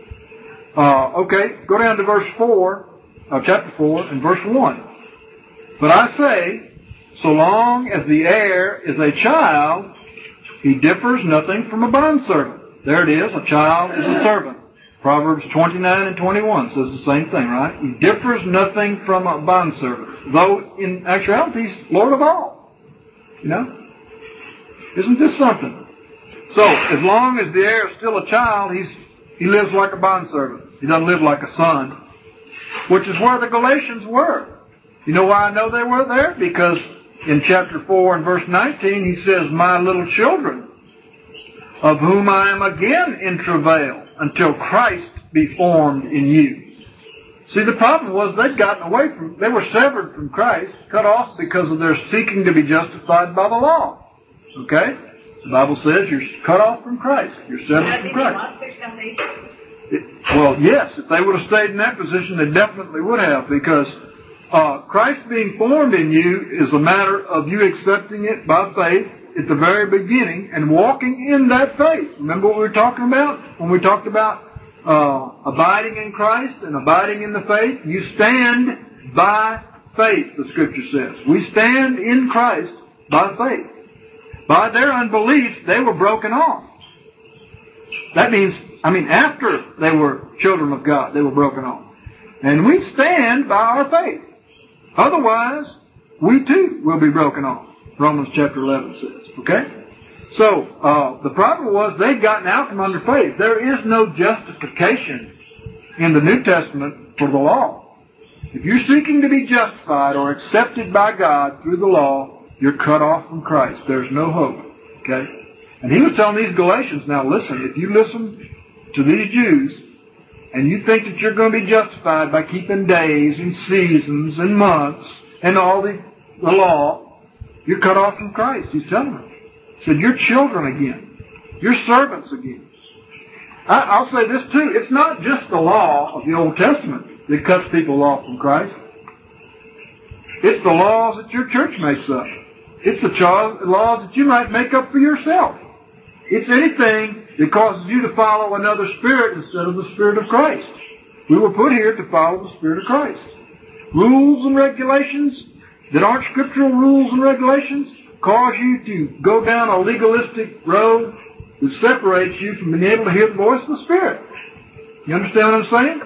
Okay, go down to verse 4, chapter 4, and verse 1. But I say, so long as the heir is a child, he differs nothing from a bondservant. There it is, a child is a servant. Proverbs 29 and 21 says the same thing, right? He differs nothing from a bondservant, though in actuality he's Lord of all. You know? Isn't this something? So, as long as the heir is still a child, he lives like a bondservant. He doesn't live like a son, which is where the Galatians were. You know why I know they were there? Because in chapter 4 and verse 19 he says, my little children, of whom I am again in travail, until Christ be formed in you. See, the problem was they were severed from Christ, cut off because of their seeking to be justified by the law. Okay? The Bible says you're cut off from Christ. You're severed from Christ. Well, yes, if they would have stayed in that position, they definitely would have, because Christ being formed in you is a matter of you accepting it by faith at the very beginning and walking in that faith. Remember what we were talking about? When we talked about abiding in Christ and abiding in the faith, you stand by faith, the Scripture says. We stand in Christ by faith. By their unbelief, they were broken off. That means, after they were children of God, they were broken off. And we stand by our faith. Otherwise, we too will be broken off. Romans chapter 11 says. Okay? So, the problem was they'd gotten out from under faith. There is no justification in the New Testament for the law. If you're seeking to be justified or accepted by God through the law, you're cut off from Christ. There's no hope. Okay? And he was telling these Galatians, now listen, if you listen to these Jews and you think that you're going to be justified by keeping days and seasons and months and all the law, you're cut off from Christ. He's telling them. He said, you're children again. You're servants again. I'll say this too. It's not just the law of the Old Testament that cuts people off from Christ. It's the laws that your church makes up. It's the laws that you might make up for yourself. It's anything that causes you to follow another spirit instead of the Spirit of Christ. We were put here to follow the Spirit of Christ. Rules and regulations that aren't scriptural rules and regulations cause you to go down a legalistic road that separates you from being able to hear the voice of the Spirit. You understand what I'm saying?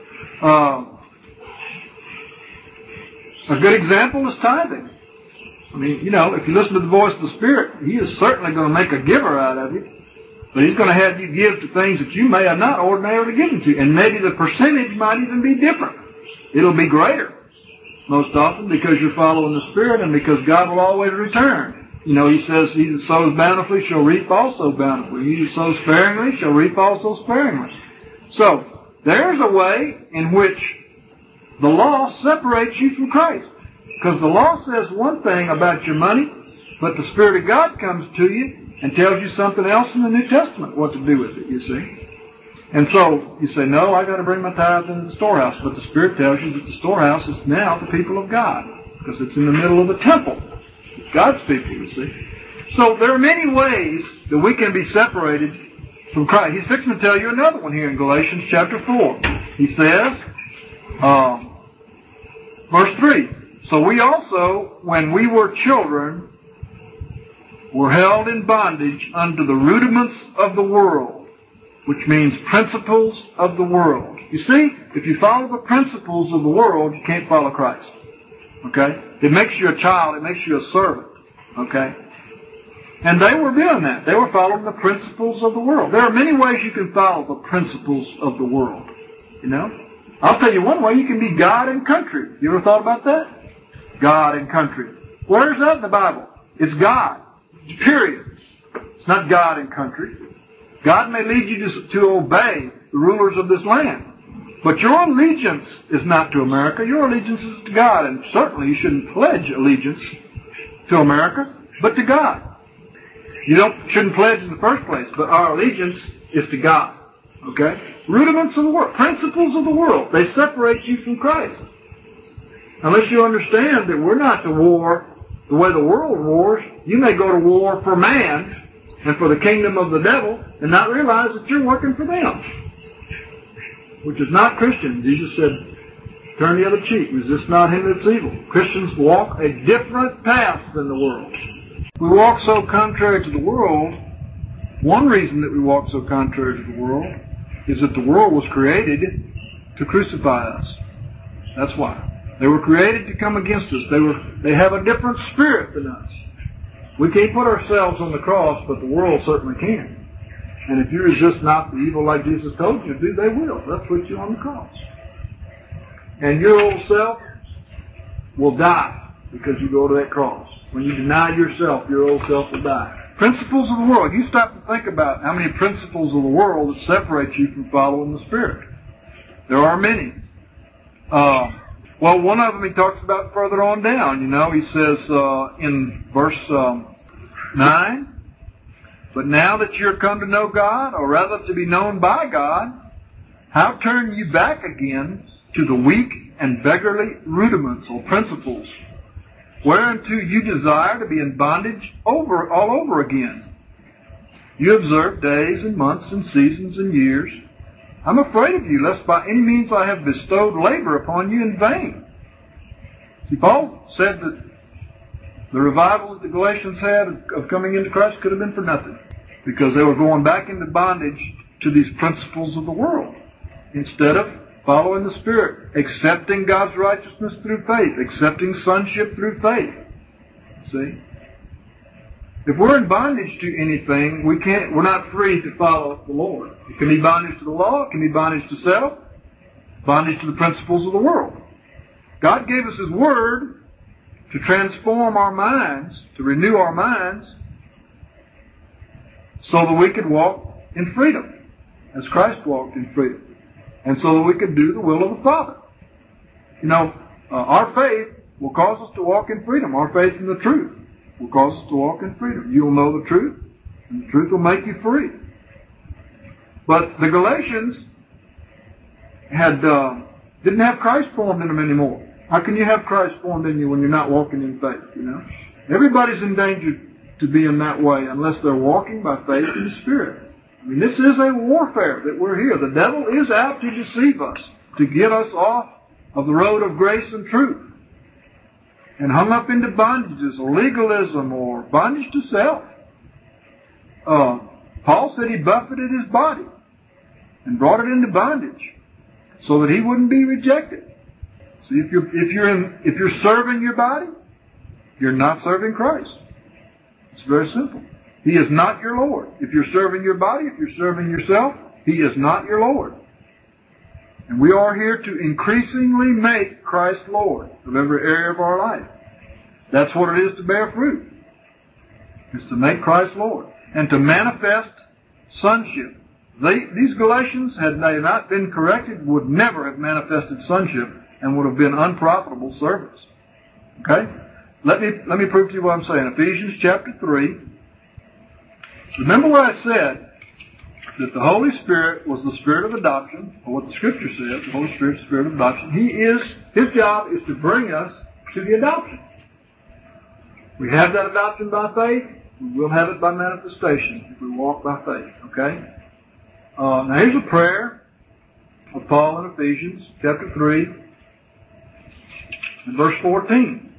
A good example is tithing. I mean, you know, if you listen to the voice of the Spirit, He is certainly going to make a giver out of you. But He's going to have you give to things that you may have not ordinarily given to. And maybe the percentage might even be different. It'll be greater, most often, because you're following the Spirit and because God will always return. You know, He says, he that sows bountifully shall reap also bountifully. He that sows sparingly shall reap also sparingly. So, there's a way in which the law separates you from Christ. Because the law says one thing about your money, but the Spirit of God comes to you and tells you something else in the New Testament what to do with it, you see. And so, you say, no, I got to bring my tithe into the storehouse. But the Spirit tells you that the storehouse is now the people of God. Because it's in the middle of the temple. It's God's people, you see. So, there are many ways that we can be separated from Christ. He's fixing to tell you another one here in Galatians chapter 4. He says, verse 3, so we also, when we were children, were held in bondage unto the rudiments of the world, which means principles of the world. You see, if you follow the principles of the world, you can't follow Christ. Okay? It makes you a child. It makes you a servant. Okay? And they were doing that. They were following the principles of the world. There are many ways you can follow the principles of the world. You know? I'll tell you one way. You can be God and country. You ever thought about that? God and country. Where is that in the Bible? It's God. Period. It's not God and country. God may lead you to obey the rulers of this land. But your allegiance is not to America. Your allegiance is to God. And certainly you shouldn't pledge allegiance to America, but to God. You shouldn't pledge in the first place, but our allegiance is to God. Okay? Rudiments of the world, principles of the world, they separate you from Christ. Unless you understand that we're not to war the way the world wars. You may go to war for man and for the kingdom of the devil and not realize that you're working for them, which is not Christian. Jesus said, turn the other cheek, resist not him that's evil. Christians walk a different path than the world. We walk so contrary to the world. One reason that we walk so contrary to the world is that the world was created to crucify us. That's why. They were created to come against us. They have a different spirit than us. We can't put ourselves on the cross, but the world certainly can. And if you resist not the evil like Jesus told you to do, they will. They'll put you on the cross. And your old self will die because you go to that cross. When you deny yourself, your old self will die. Principles of the world. You stop to think about how many principles of the world that separate you from following the Spirit. There are many. Well, one of them he talks about further on down. You know, he says in verse 9, but now that you're come to know God, or rather to be known by God, how turn you back again to the weak and beggarly rudiments or principles, whereunto you desire to be in bondage all over again? You observe days and months and seasons and years. I'm afraid of you, lest by any means I have bestowed labor upon you in vain. See, Paul said that the revival that the Galatians had of coming into Christ could have been for nothing, because they were going back into bondage to these principles of the world, instead of following the Spirit, accepting God's righteousness through faith, accepting sonship through faith. See? If we're in bondage to anything, we're not free to follow the Lord. It can be bondage to the law, it can be bondage to self, bondage to the principles of the world. God gave us His Word to transform our minds, to renew our minds, so that we could walk in freedom, as Christ walked in freedom, and so that we could do the will of the Father. Our faith will cause us to walk in freedom. Our faith in the truth will cause us to walk in freedom. You will know the truth, and the truth will make you free. But the Galatians didn't have Christ formed in them anymore. How can you have Christ formed in you when you're not walking in faith, Everybody's in danger to be in that way unless they're walking by faith in the Spirit. This is a warfare that we're here. The devil is out to deceive us, to get us off of the road of grace and truth, and hung up into bondages, or legalism, or bondage to self. Paul said he buffeted his body and brought it into bondage so that he wouldn't be rejected. See, if you're serving your body, you're not serving Christ. It's very simple. He is not your Lord. If you're serving your body, if you're serving yourself, He is not your Lord. And we are here to increasingly make Christ Lord of every area of our life. That's what it is to bear fruit. It's to make Christ Lord and to manifest sonship. These Galatians, had they not been corrected, would never have manifested sonship and would have been unprofitable servants. Okay? Let me prove to you what I'm saying. Ephesians chapter 3. Remember what I said, that the Holy Spirit was the Spirit of adoption, or what the Scripture says, the Holy Spirit is the Spirit of adoption. His job is to bring us to the adoption. We have that adoption by faith. We will have it by manifestation if we walk by faith. Okay? Now here's a prayer of Paul in Ephesians chapter 3 and verse 14.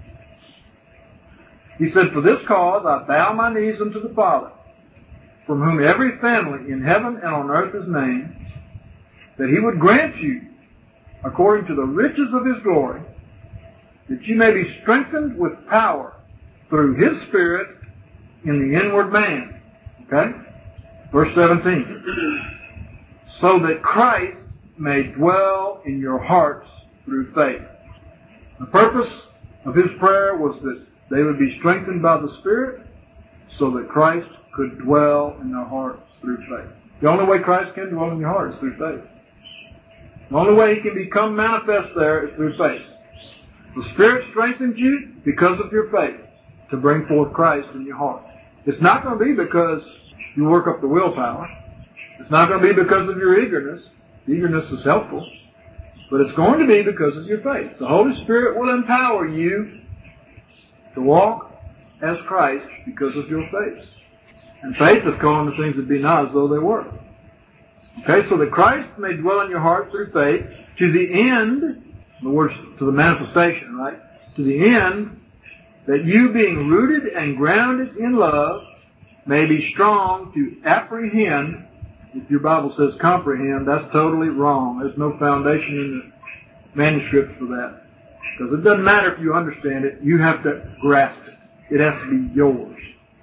He said, "For this cause I bow my knees unto the Father, from whom every family in heaven and on earth is named, that He would grant you, according to the riches of His glory, that you may be strengthened with power through His Spirit in the inward man." Okay? Verse 17. "So that Christ may dwell in your hearts through faith." The purpose of his prayer was that they would be strengthened by the Spirit so that Christ could dwell in their hearts through faith. The only way Christ can dwell in your heart is through faith. The only way He can become manifest there is through faith. The Spirit strengthens you because of your faith to bring forth Christ in your heart. It's not going to be because you work up the willpower. It's not going to be because of your eagerness. Eagerness is helpful. But it's going to be because of your faith. The Holy Spirit will empower you to walk as Christ because of your faith. And faith is calling the things that be not as though they were. Okay, so that Christ may dwell in your heart through faith, to the end, in other words, to the manifestation, right? To the end, that you being rooted and grounded in love, may be strong to apprehend. If your Bible says comprehend, that's totally wrong. There's no foundation in the manuscript for that. Because it doesn't matter if you understand it, you have to grasp it. It has to be yours.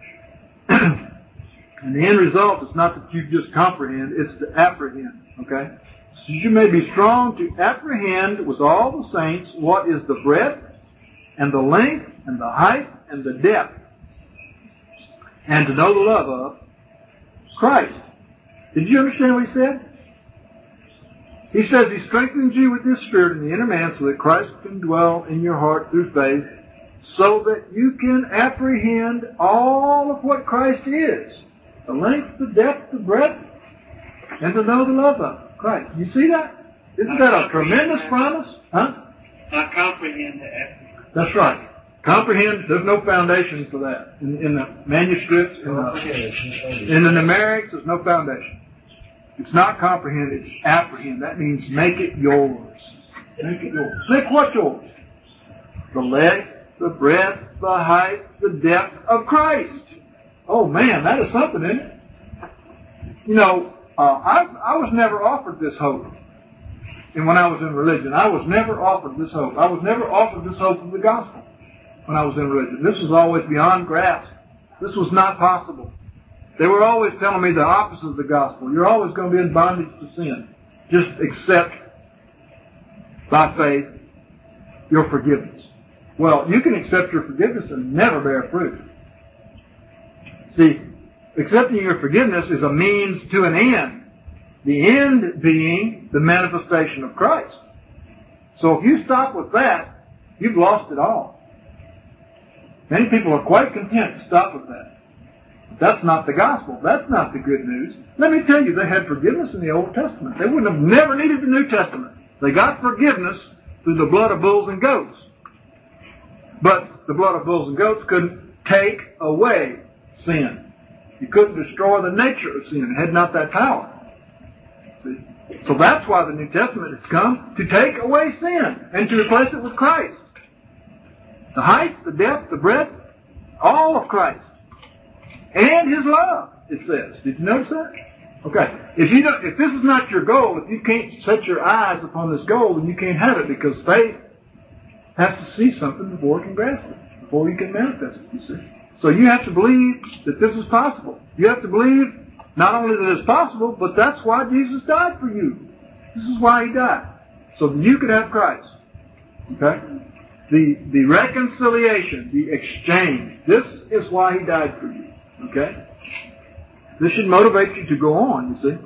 And the end result is not that you just comprehend, it's to apprehend. Okay? So you may be strong to apprehend with all the saints what is the breadth and the length and the height and the depth, and to know the love of Christ. Did you understand what he said? He says He strengthens you with His Spirit in the inner man so that Christ can dwell in your heart through faith, so that you can apprehend all of what Christ is. The length, the depth, the breadth, and to know the love of Christ. You see that? Isn't that a tremendous promise? Huh? Not comprehend, to apprehend. That's right. Comprehend, there's no foundation for that. In the manuscripts, in the numerics, there's no foundation. It's not comprehend, it's apprehend. That means make it yours. Make it yours. Make what yours? The length, the breadth, the height, the depth of Christ. Oh man, that is something, isn't it? I was never offered this hope. And when I was in religion, I was never offered this hope. I was never offered this hope of the gospel when I was in religion. This was always beyond grasp. This was not possible. They were always telling me the opposite of the gospel. You're always going to be in bondage to sin. Just accept, by faith, your forgiveness. Well, you can accept your forgiveness and never bear fruit. See, accepting your forgiveness is a means to an end. The end being the manifestation of Christ. So if you stop with that, you've lost it all. Many people are quite content to stop with that. But that's not the gospel. That's not the good news. Let me tell you, they had forgiveness in the Old Testament. They wouldn't have never needed the New Testament. They got forgiveness through the blood of bulls and goats. But the blood of bulls and goats couldn't take away sin. You couldn't destroy the nature of sin. It had not that power. See? So that's why the New Testament has come, to take away sin and to replace it with Christ. The height, the depth, the breadth, all of Christ. And His love, it says. Did you notice that? Okay. If this is not your goal, if you can't set your eyes upon this goal, then you can't have it, because faith has to see something before it can grasp it, before you can manifest it, you see. So you have to believe that this is possible. You have to believe not only that it's possible, but that's why Jesus died for you. This is why He died. So that you could have Christ. Okay? The reconciliation, the exchange, this is why He died for you. Okay? This should motivate you to go on, you see.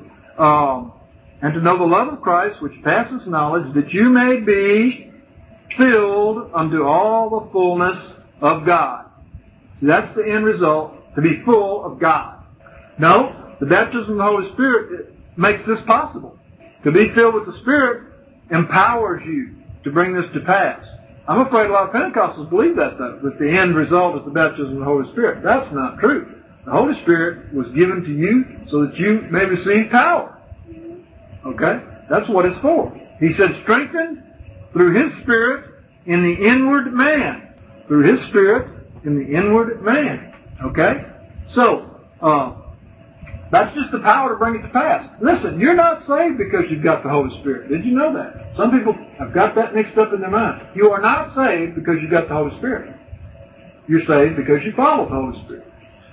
And to know the love of Christ, which passes knowledge, that you may be filled unto all the fullness of God. See, that's the end result, to be full of God. No, the baptism of the Holy Spirit makes this possible. To be filled with the Spirit empowers you to bring this to pass. I'm afraid a lot of Pentecostals believe that, though, that the end result is the baptism of the Holy Spirit. That's not true. The Holy Spirit was given to you so that you may receive power. Okay? That's what it's for. He said, strengthened through His Spirit in the inward man. Through His Spirit in the inward man. Okay? So, that's just the power to bring it to pass. Listen, you're not saved because you've got the Holy Spirit. Did you know that? Some people have got that mixed up in their mind. You are not saved because you've got the Holy Spirit. You're saved because you follow the Holy Spirit.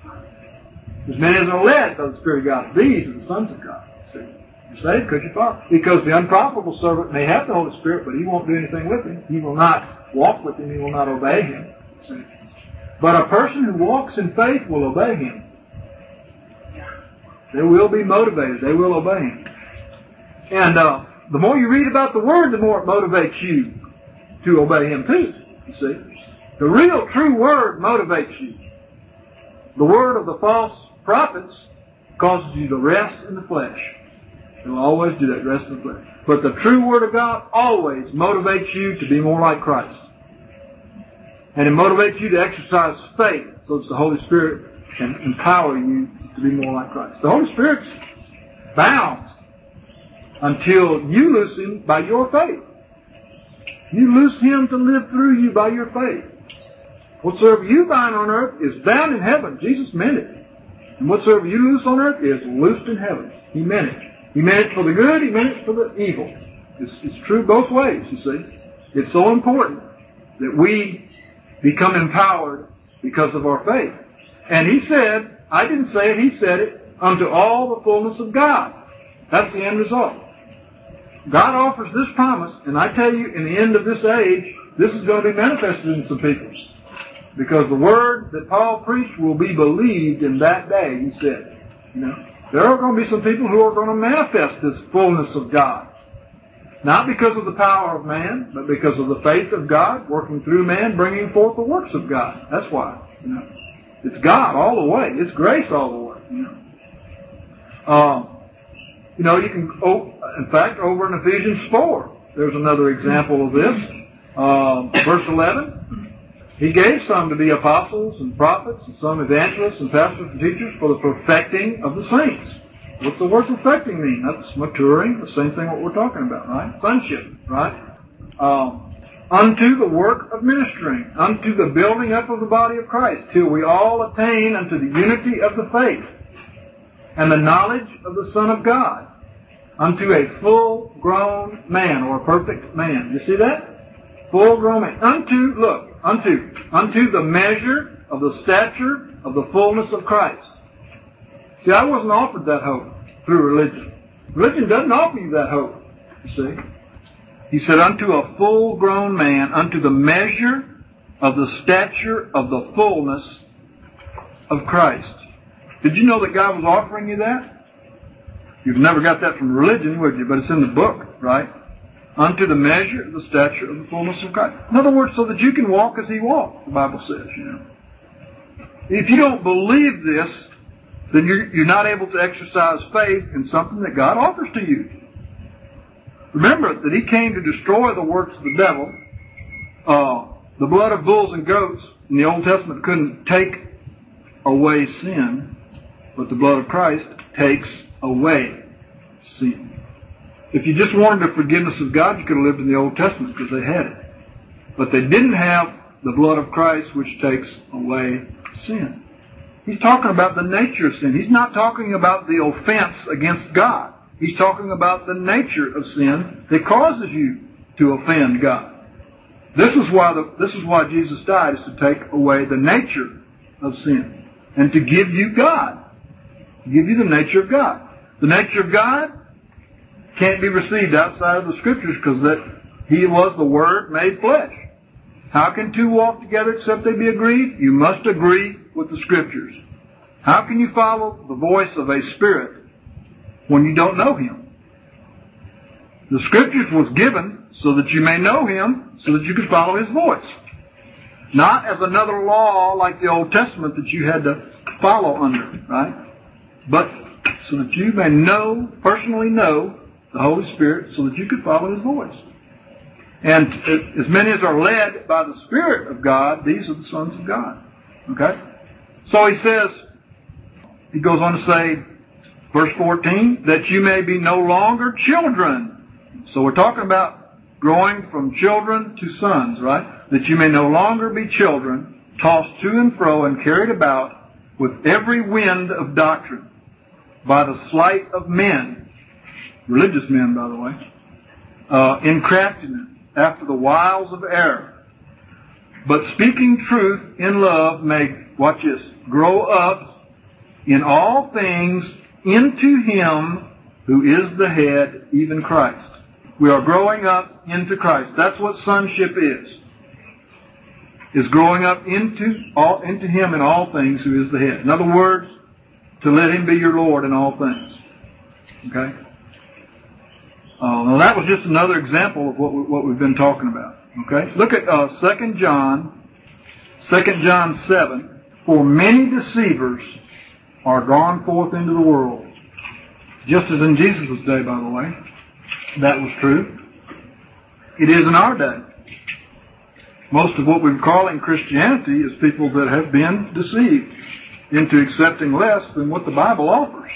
As many as are led by the Spirit of God, these are the sons of God. See? You're saved because you follow. Because the unprofitable servant may have the Holy Spirit, but he won't do anything with Him. He will not walk with Him. He will not obey Him. See? But a person who walks in faith will obey Him. They will be motivated. They will obey Him. And the more you read about the Word, the more it motivates you to obey Him too. You see? The real, true Word motivates you. The word of the false prophets causes you to rest in the flesh. It will always do that, rest in the flesh. But the true Word of God always motivates you to be more like Christ. And it motivates you to exercise faith so that the Holy Spirit can empower you to be more like Christ. The Holy Spirit's bound until you loose Him by your faith. You loose Him to live through you by your faith. Whatsoever you bind on earth is bound in heaven. Jesus meant it. And whatsoever you loose on earth is loosed in heaven. He meant it. He meant it for the good. He meant it for the evil. It's true both ways, you see. It's so important that we become empowered because of our faith. And He said, I didn't say it, He said it, unto all the fullness of God. That's the end result. God offers this promise, and I tell you, in the end of this age, this is going to be manifested in some peoples. Because the word that Paul preached will be believed in that day, he said. You know, there are going to be some people who are going to manifest this fullness of God. Not because of the power of man, but because of the faith of God working through man, bringing forth the works of God. That's why. You know, it's God all the way. It's grace all the way. You know, you can. In fact, over in Ephesians 4, there's another example of this. Verse 11. He gave some to be apostles and prophets, and some evangelists and pastors and teachers for the perfecting of the saints. What's the word perfecting mean? That's maturing, the same thing what we're talking about, right? Sonship, right? Unto the work of ministering, unto the building up of the body of Christ, till we all attain unto the unity of the faith and the knowledge of the Son of God, unto a full-grown man, or a perfect man. You see that? Full-grown man. Unto the measure of the stature of the fullness of Christ. See, I wasn't offered that hope through religion. Religion doesn't offer you that hope, you see. He said, unto a full-grown man, unto the measure of the stature of the fullness of Christ. Did you know that God was offering you that? You've never got that from religion, would you? But it's in the book, right? Unto the measure of the stature of the fullness of Christ. In other words, so that you can walk as He walked, the Bible says, you know. If you don't believe this, then you're not able to exercise faith in something that God offers to you. Remember that He came to destroy the works of the devil. The blood of bulls and goats in the Old Testament couldn't take away sin, but the blood of Christ takes away sin. If you just wanted the forgiveness of God, you could have lived in the Old Testament because they had it. But they didn't have the blood of Christ, which takes away sin. He's talking about the nature of sin. He's not talking about the offense against God. He's talking about the nature of sin that causes you to offend God. This is why Jesus died, is to take away the nature of sin and to give you God. To give you the nature of God. The nature of God can't be received outside of the Scriptures because that He was the Word made flesh. How can two walk together except they be agreed? You must agree with the Scriptures. How can you follow the voice of a spirit when you don't know Him? The Scriptures was given so that you may know Him, so that you could follow His voice. Not as another law like the Old Testament that you had to follow under, right? But so that you may know, personally know the Holy Spirit, so that you could follow His voice. And as many as are led by the Spirit of God, these are the sons of God. Okay? So he says, he goes on to say, verse 14, that you may be no longer children. So we're talking about growing from children to sons, right? That you may no longer be children, tossed to and fro and carried about with every wind of doctrine, by the sleight of men, religious men, by the way, in craftiness, after the wiles of error. But speaking truth in love may, watch this, grow up in all things into Him who is the head, even Christ. We are growing up into Christ. That's what sonship is growing up into Him in all things who is the head. In other words, to let Him be your Lord in all things. Okay? Now that was just another example of what we've been talking about. Okay? Look at 2 John 7. For many deceivers are gone forth into the world. Just as in Jesus' day, by the way. That was true. It is in our day. Most of what we're calling Christianity is people that have been deceived into accepting less than what the Bible offers.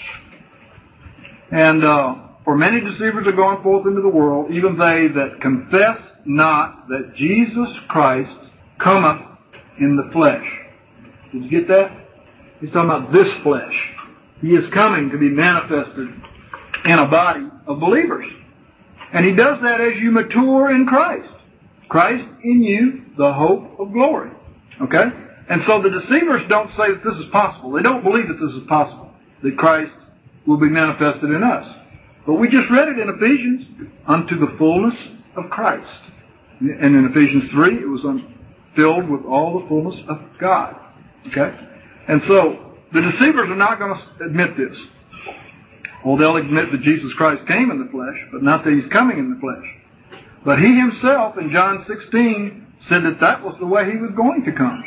And for many deceivers are gone forth into the world, even they that confess not that Jesus Christ cometh in the flesh. Did you get that? He's talking about this flesh. He is coming to be manifested in a body of believers. And He does that as you mature in Christ. Christ in you, the hope of glory. Okay? And so the deceivers don't say that this is possible. They don't believe that this is possible, that Christ will be manifested in us. But we just read it in Ephesians, unto the fullness of Christ. And in Ephesians 3, it was filled with all the fullness of God. Okay? And so the deceivers are not going to admit this. Well, they'll admit that Jesus Christ came in the flesh, but not that He's coming in the flesh. But He Himself in John 16 said that that was the way He was going to come.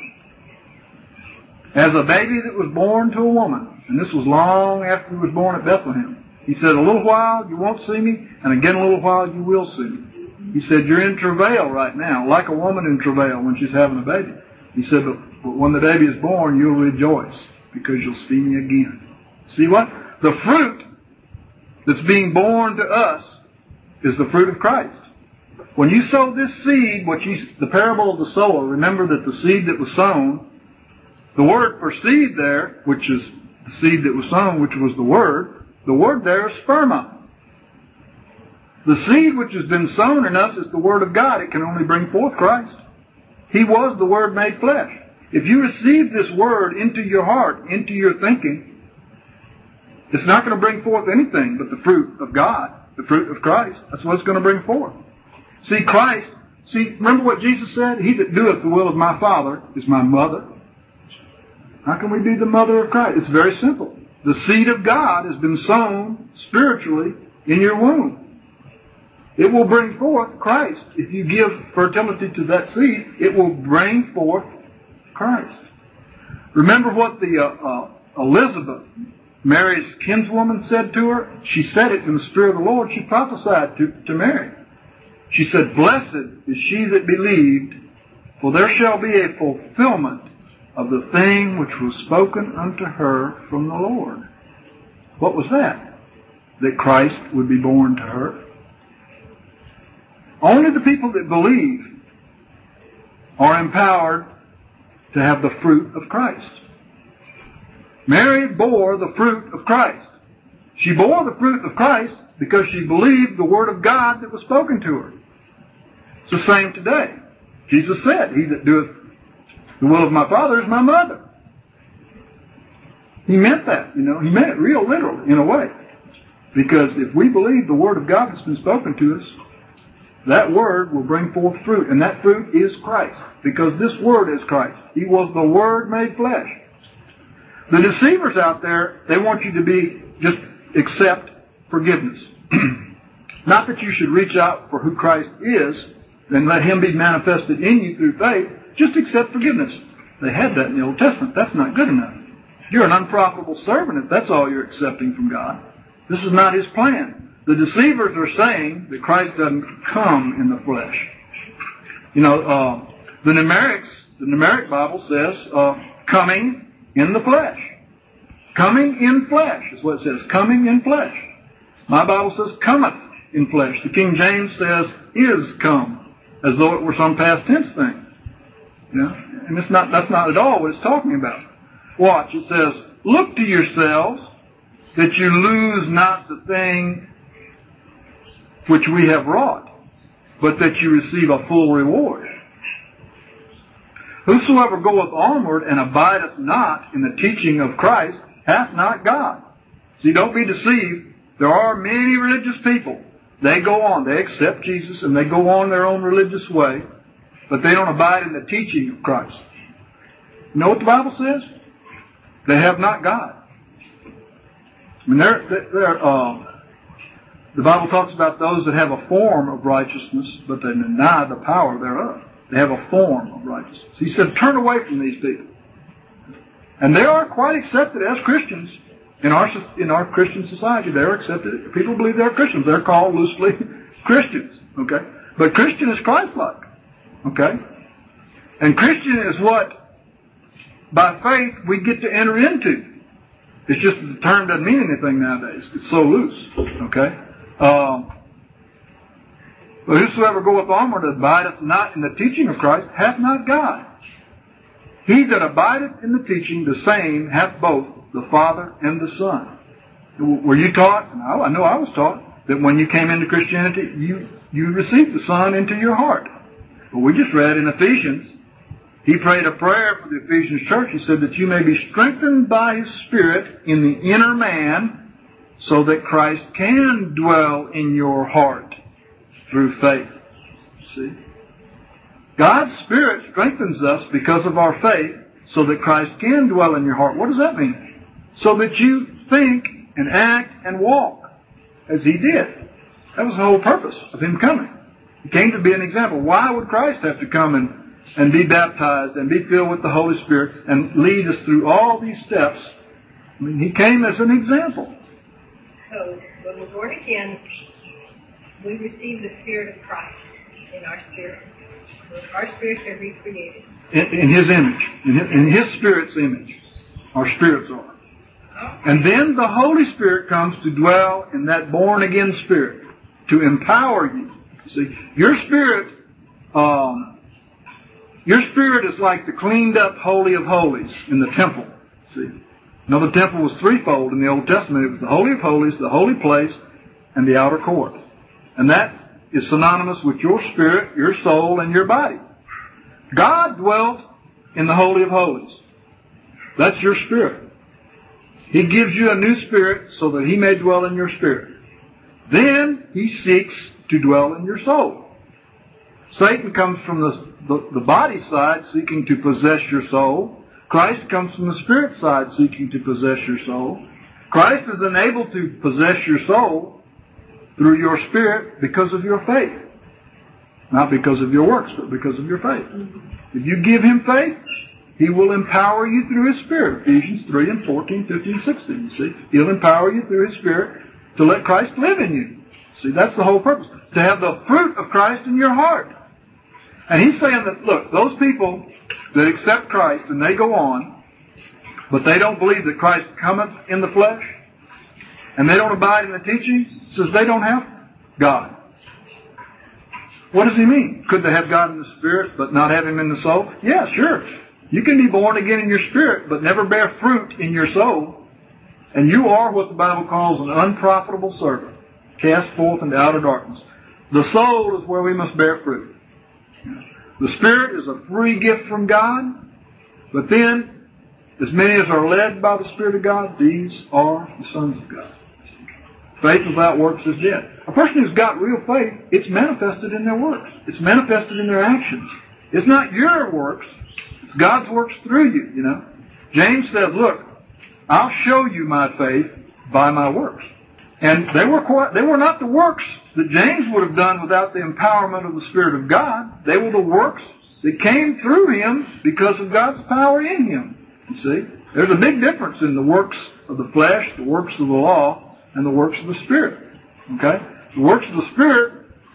As a baby that was born to a woman. And this was long after He was born at Bethlehem. He said, a little while you won't see me, and again a little while you will see me. He said, you're in travail right now, like a woman in travail when she's having a baby. He said, but when the baby is born, you'll rejoice, because you'll see me again. See what? The fruit that's being born to us is the fruit of Christ. When you sow this seed, the parable of the sower, remember that the seed that was sown, the word for seed there, which is the seed that was sown, which was the word there is sperma. The seed which has been sown in us is the Word of God. It can only bring forth Christ. He was the Word made flesh. If you receive this word into your heart, into your thinking, it's not going to bring forth anything but the fruit of God, the fruit of Christ. That's what it's going to bring forth. See, Christ, remember what Jesus said? He that doeth the will of my Father is my mother. How can we be the mother of Christ? It's very simple. The seed of God has been sown spiritually in your womb. It will bring forth Christ. If you give fertility to that seed, it will bring forth Christ. Remember what the Elizabeth, Mary's kinswoman, said to her? She said it in the Spirit of the Lord. She prophesied to Mary. She said, "Blessed is she that believed, for there shall be a fulfillment of the thing which was spoken unto her from the Lord." What was that? That Christ would be born to her. Only the people that believe are empowered to have the fruit of Christ. Mary bore the fruit of Christ. She bore the fruit of Christ because she believed the Word of God that was spoken to her. It's the same today. Jesus said, "He that doeth the will of my Father is my mother." He meant that, He meant it real literally, in a way. Because if we believe the Word of God that's been spoken to us, that Word will bring forth fruit. And that fruit is Christ. Because this Word is Christ. He was the Word made flesh. The deceivers out there, they want you to just accept forgiveness. Not that you should reach out for who Christ is and let Him be manifested in you through faith. Just accept forgiveness. They had that in the Old Testament. That's not good enough. You're an unprofitable servant if that's all you're accepting from God. This is not His plan. The deceivers are saying that Christ doesn't come in the flesh. The Numeric Bible says, coming in the flesh. Coming in flesh is what it says. Coming in flesh. My Bible says, cometh in flesh. The King James says, is come, as though it were some past tense thing. And that's not at all what it's talking about. Watch, it says, look to yourselves that you lose not the thing which we have wrought, but that you receive a full reward. Whosoever goeth onward and abideth not in the teaching of Christ hath not God. See, don't be deceived. There are many religious people. They go on. They accept Jesus and they go on their own religious way, but they don't abide in the teaching of Christ. You know what the Bible says? They have not God. I mean, the Bible talks about those that have a form of righteousness, but they deny the power thereof. They have a form of righteousness. He said, turn away from these people. And they are quite accepted as Christians. In our Christian society, they're accepted. People believe they're Christians. They're called loosely Christians. Okay? But Christian is Christ-like. Okay? And Christian is what, by faith, we get to enter into. It's just that the term doesn't mean anything nowadays. It's so loose. Okay? But whosoever goeth onward and abideth not in the teaching of Christ hath not God. He that abideth in the teaching, the same hath both the Father and the Son. Were you taught? I know I was taught that when you came into Christianity, you received the Son into your heart. But we just read in Ephesians, he prayed a prayer for the Ephesians church. He said that you may be strengthened by His Spirit in the inner man, so that Christ can dwell in your heart through faith. See? God's Spirit strengthens us because of our faith so that Christ can dwell in your heart. What does that mean? So that you think and act and walk as He did. That was the whole purpose of Him coming. He came to be an example. Why would Christ have to come and be baptized and be filled with the Holy Spirit and lead us through all these steps? I mean, He came as an example. So, when we're born again, we receive the Spirit of Christ in our spirit. Our spirits are recreated. In His image. In His Spirit's image. Our spirits are. And then the Holy Spirit comes to dwell in that born-again spirit to empower you. See, your spirit is like the cleaned-up Holy of Holies in the temple. See, the temple was threefold in the Old Testament. It was the Holy of Holies, the holy place, and the outer court. And that is synonymous with your spirit, your soul, and your body. God dwelt in the Holy of Holies. That's your spirit. He gives you a new spirit so that He may dwell in your spirit. Then He seeks to dwell in your soul. Satan comes from the body side seeking to possess your soul. Christ comes from the spirit side seeking to possess your soul. Christ is enabled to possess your soul through your spirit because of your faith. Not because of your works, but because of your faith. If you give Him faith, He will empower you through His Spirit. Ephesians 3 and 14, 15, 16. You see? He'll empower you through His Spirit to let Christ live in you. See, that's the whole purpose. To have the fruit of Christ in your heart. And He's saying that, look, those people that accept Christ and they go on, but they don't believe that Christ cometh in the flesh, and they don't abide in the teaching, says they don't have God. What does He mean? Could they have God in the Spirit but not have Him in the soul? Yeah, sure. You can be born again in your spirit but never bear fruit in your soul. And you are what the Bible calls an unprofitable servant, cast forth into outer darkness. The soul is where we must bear fruit. The Spirit is a free gift from God, but then, as many as are led by the Spirit of God, these are the sons of God. Faith without works is dead. A person who's got real faith, it's manifested in their works. It's manifested in their actions. It's not your works. It's God's works through you, you know. James said, look, I'll show you my faith by my works. And they were not the works that James would have done without the empowerment of the Spirit of God. They were the works that came through him because of God's power in him. You see? There's a big difference in the works of the flesh, the works of the law, and the works of the Spirit. Okay? The works of the Spirit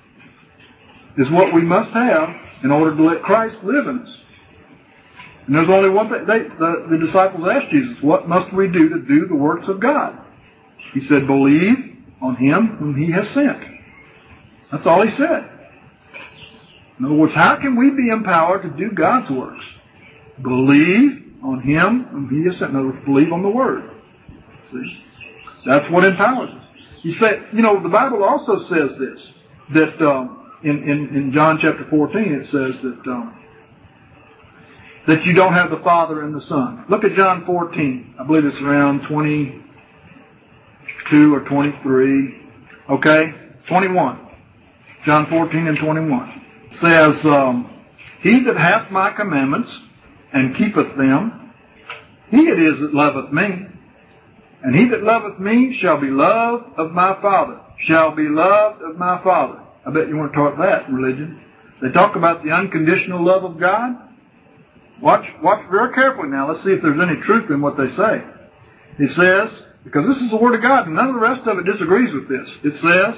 is what we must have in order to let Christ live in us. And there's only one thing. The disciples asked Jesus, what must we do to do the works of God? He said, believe on Him whom He has sent. That's all He said. In other words, how can we be empowered to do God's works? Believe on Him whom He has sent. In other words, believe on the Word. See? That's what empowers us. You say, you know, the Bible also says this, that in John chapter 14 it says that you don't have the Father and the Son. Look at John 14. I believe it's around 22 or 23. Okay? 21. John 14 and 21. It says, he that hath my commandments and keepeth them, he it is that loveth me. And he that loveth me shall be loved of my Father. Shall be loved of my Father. I bet you weren't taught that in religion. They talk about the unconditional love of God. Watch very carefully now. Let's see if there's any truth in what they say. He says, because this is the Word of God, and none of the rest of it disagrees with this. It says,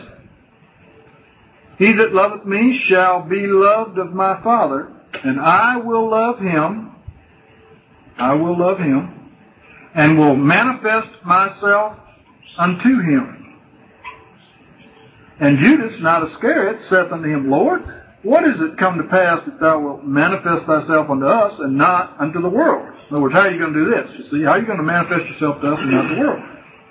he that loveth me shall be loved of my Father, and I will love him. I will love him. And will manifest myself unto him. And Judas, not Iscariot, saith unto him, Lord, what is it come to pass that thou wilt manifest thyself unto us and not unto the world? In other words, how are you going to do this? You see, how are you going to manifest yourself to us and not the world?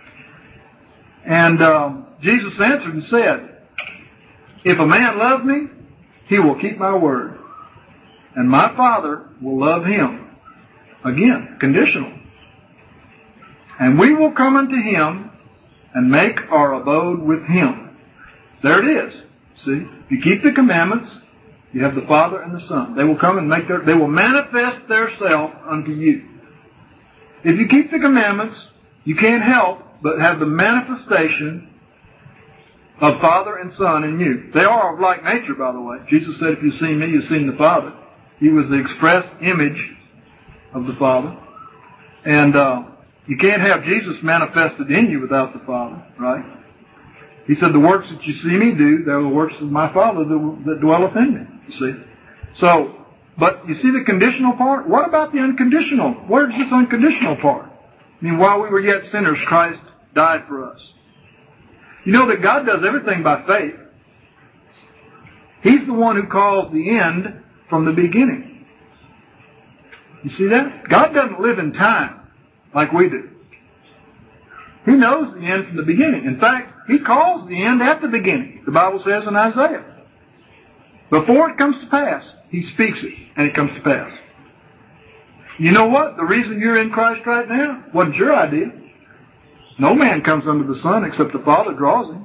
And Jesus answered and said, if a man love me, he will keep my word, and my Father will love him. Again, conditional. And we will come unto him and make our abode with him. There it is. See? If you keep the commandments, you have the Father and the Son. They will come and they will manifest their self unto you. If you keep the commandments, you can't help but have the manifestation of Father and Son in you. They are of like nature, by the way. Jesus said, if you've seen me, you've seen the Father. He was the express image of the Father. And you can't have Jesus manifested in you without the Father, right? He said, the works that you see me do, they're the works of my Father that dwelleth in me, you see. So, but you see the conditional part? What about the unconditional? Where's this unconditional part? I mean, while we were yet sinners, Christ died for us. You know that God does everything by faith. He's the one who calls the end from the beginning. You see that? God doesn't live in time like we do. He knows the end from the beginning. In fact, He calls the end at the beginning. The Bible says in Isaiah. Before it comes to pass, He speaks it, and it comes to pass. You know what? The reason you're in Christ right now wasn't your idea. No man comes under the Son except the Father draws him.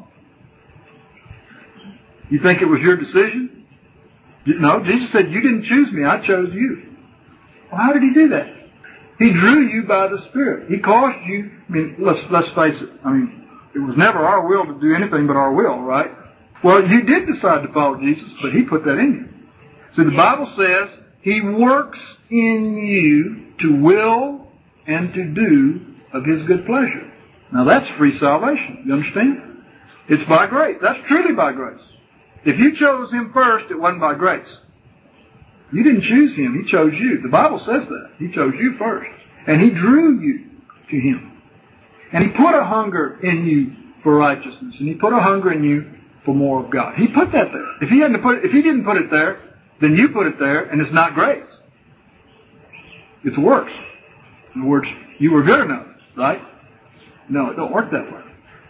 You think it was your decision? No, Jesus said, you didn't choose me, I chose you. Well, how did he do that? He drew you by the Spirit. He caused you, let's face it. It was never our will to do anything but our will, right? Well, you did decide to follow Jesus, but he put that in you. See, the Bible says he works in you to will and to do of his good pleasure. Now that's free salvation. You understand? It's by grace. That's truly by grace. If you chose him first, it wasn't by grace. You didn't choose him. He chose you. The Bible says that. He chose you first. And he drew you to him. And he put a hunger in you for righteousness. And he put a hunger in you for more of God. He put that there. If he didn't put it there, then you put it there, and it's not grace. It's works. In other words, you were good enough, right? No, it don't work that way.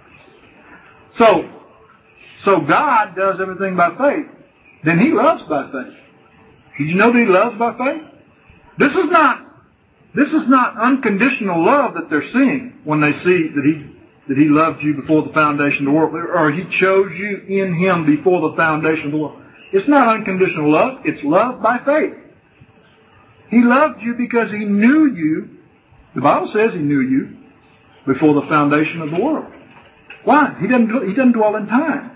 So God does everything by faith. Then he loves by faith. Did you know that he loves by faith? This is not unconditional love that they're seeing when they see that he loved you before the foundation of the world, or he chose you in him before the foundation of the world. It's not unconditional love. It's love by faith. He loved you because he knew you. The Bible says he knew you before the foundation of the world. Why? He doesn't dwell in time.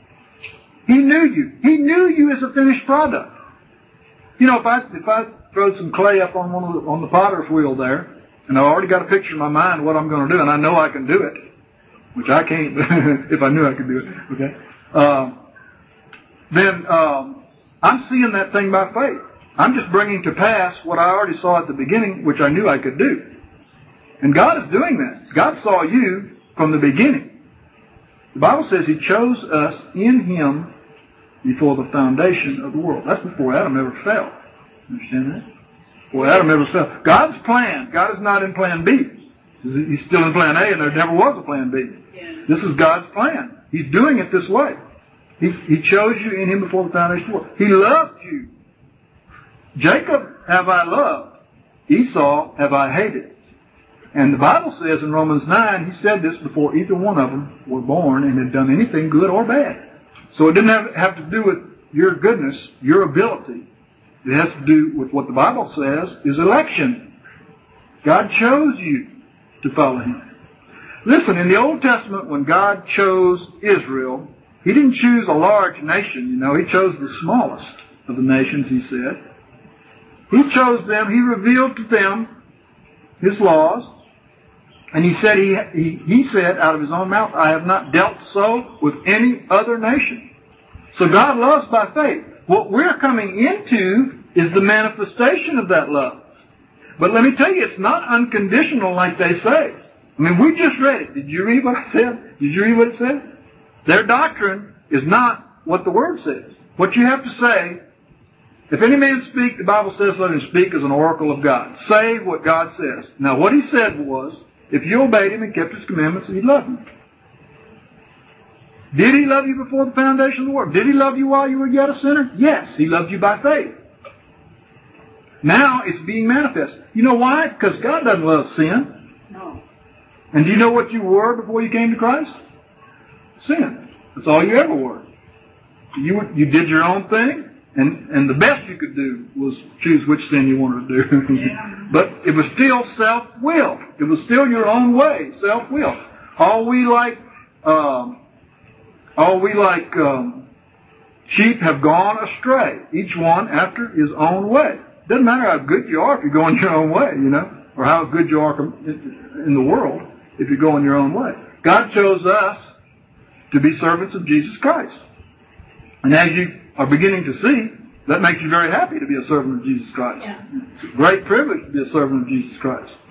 He knew you. He knew you as a finished product. You know, if I throw some clay up on the potter's wheel there, and I've already got a picture in my mind of what I'm going to do, and I know I can do it, which I can't if I knew I could do it. Okay. Then I'm seeing that thing by faith. I'm just bringing to pass what I already saw at the beginning, which I knew I could do. And God is doing that. God saw you from the beginning. The Bible says he chose us in him before the foundation of the world. That's before Adam ever fell. Understand that? Before Adam ever fell. God's plan. God is not in plan B. He's still in plan A, and there never was a plan B. Yeah. This is God's plan. He's doing it this way. He chose you in him before the foundation of the world. He loved you. Jacob have I loved. Esau have I hated. And the Bible says in Romans 9, he said this before either one of them were born and had done anything good or bad. So it didn't have to do with your goodness, your ability. It has to do with what the Bible says is election. God chose you to follow him. Listen, in the Old Testament, when God chose Israel, he didn't choose a large nation, He chose the smallest of the nations, he said. He chose them. He revealed to them his laws. And he said, he said out of his own mouth, I have not dealt so with any other nation. So God loves by faith. What we're coming into is the manifestation of that love. But let me tell you, it's not unconditional like they say. We just read it. Did you read what I said? Did you read what it said? Their doctrine is not what the Word says. What you have to say, if any man speak, the Bible says, let him speak as an oracle of God. Say what God says. Now, what he said was, if you obeyed him and kept his commandments, he'd love you. Did he love you before the foundation of the world? Did he love you while you were yet a sinner? Yes, he loved you by faith. Now it's being manifested. You know why? Because God doesn't love sin. No. And do you know what you were before you came to Christ? Sin. That's all you ever were. You did your own thing. And the best you could do was choose which sin you wanted to do. Yeah. But it was still self-will. It was still your own way, self-will. All we like sheep have gone astray, each one after his own way. Doesn't matter how good you are if you're going your own way, or how good you are in the world if you're going your own way. God chose us to be servants of Jesus Christ. And as you are beginning to see, that makes you very happy to be a servant of Jesus Christ. Yeah. It's a great privilege to be a servant of Jesus Christ.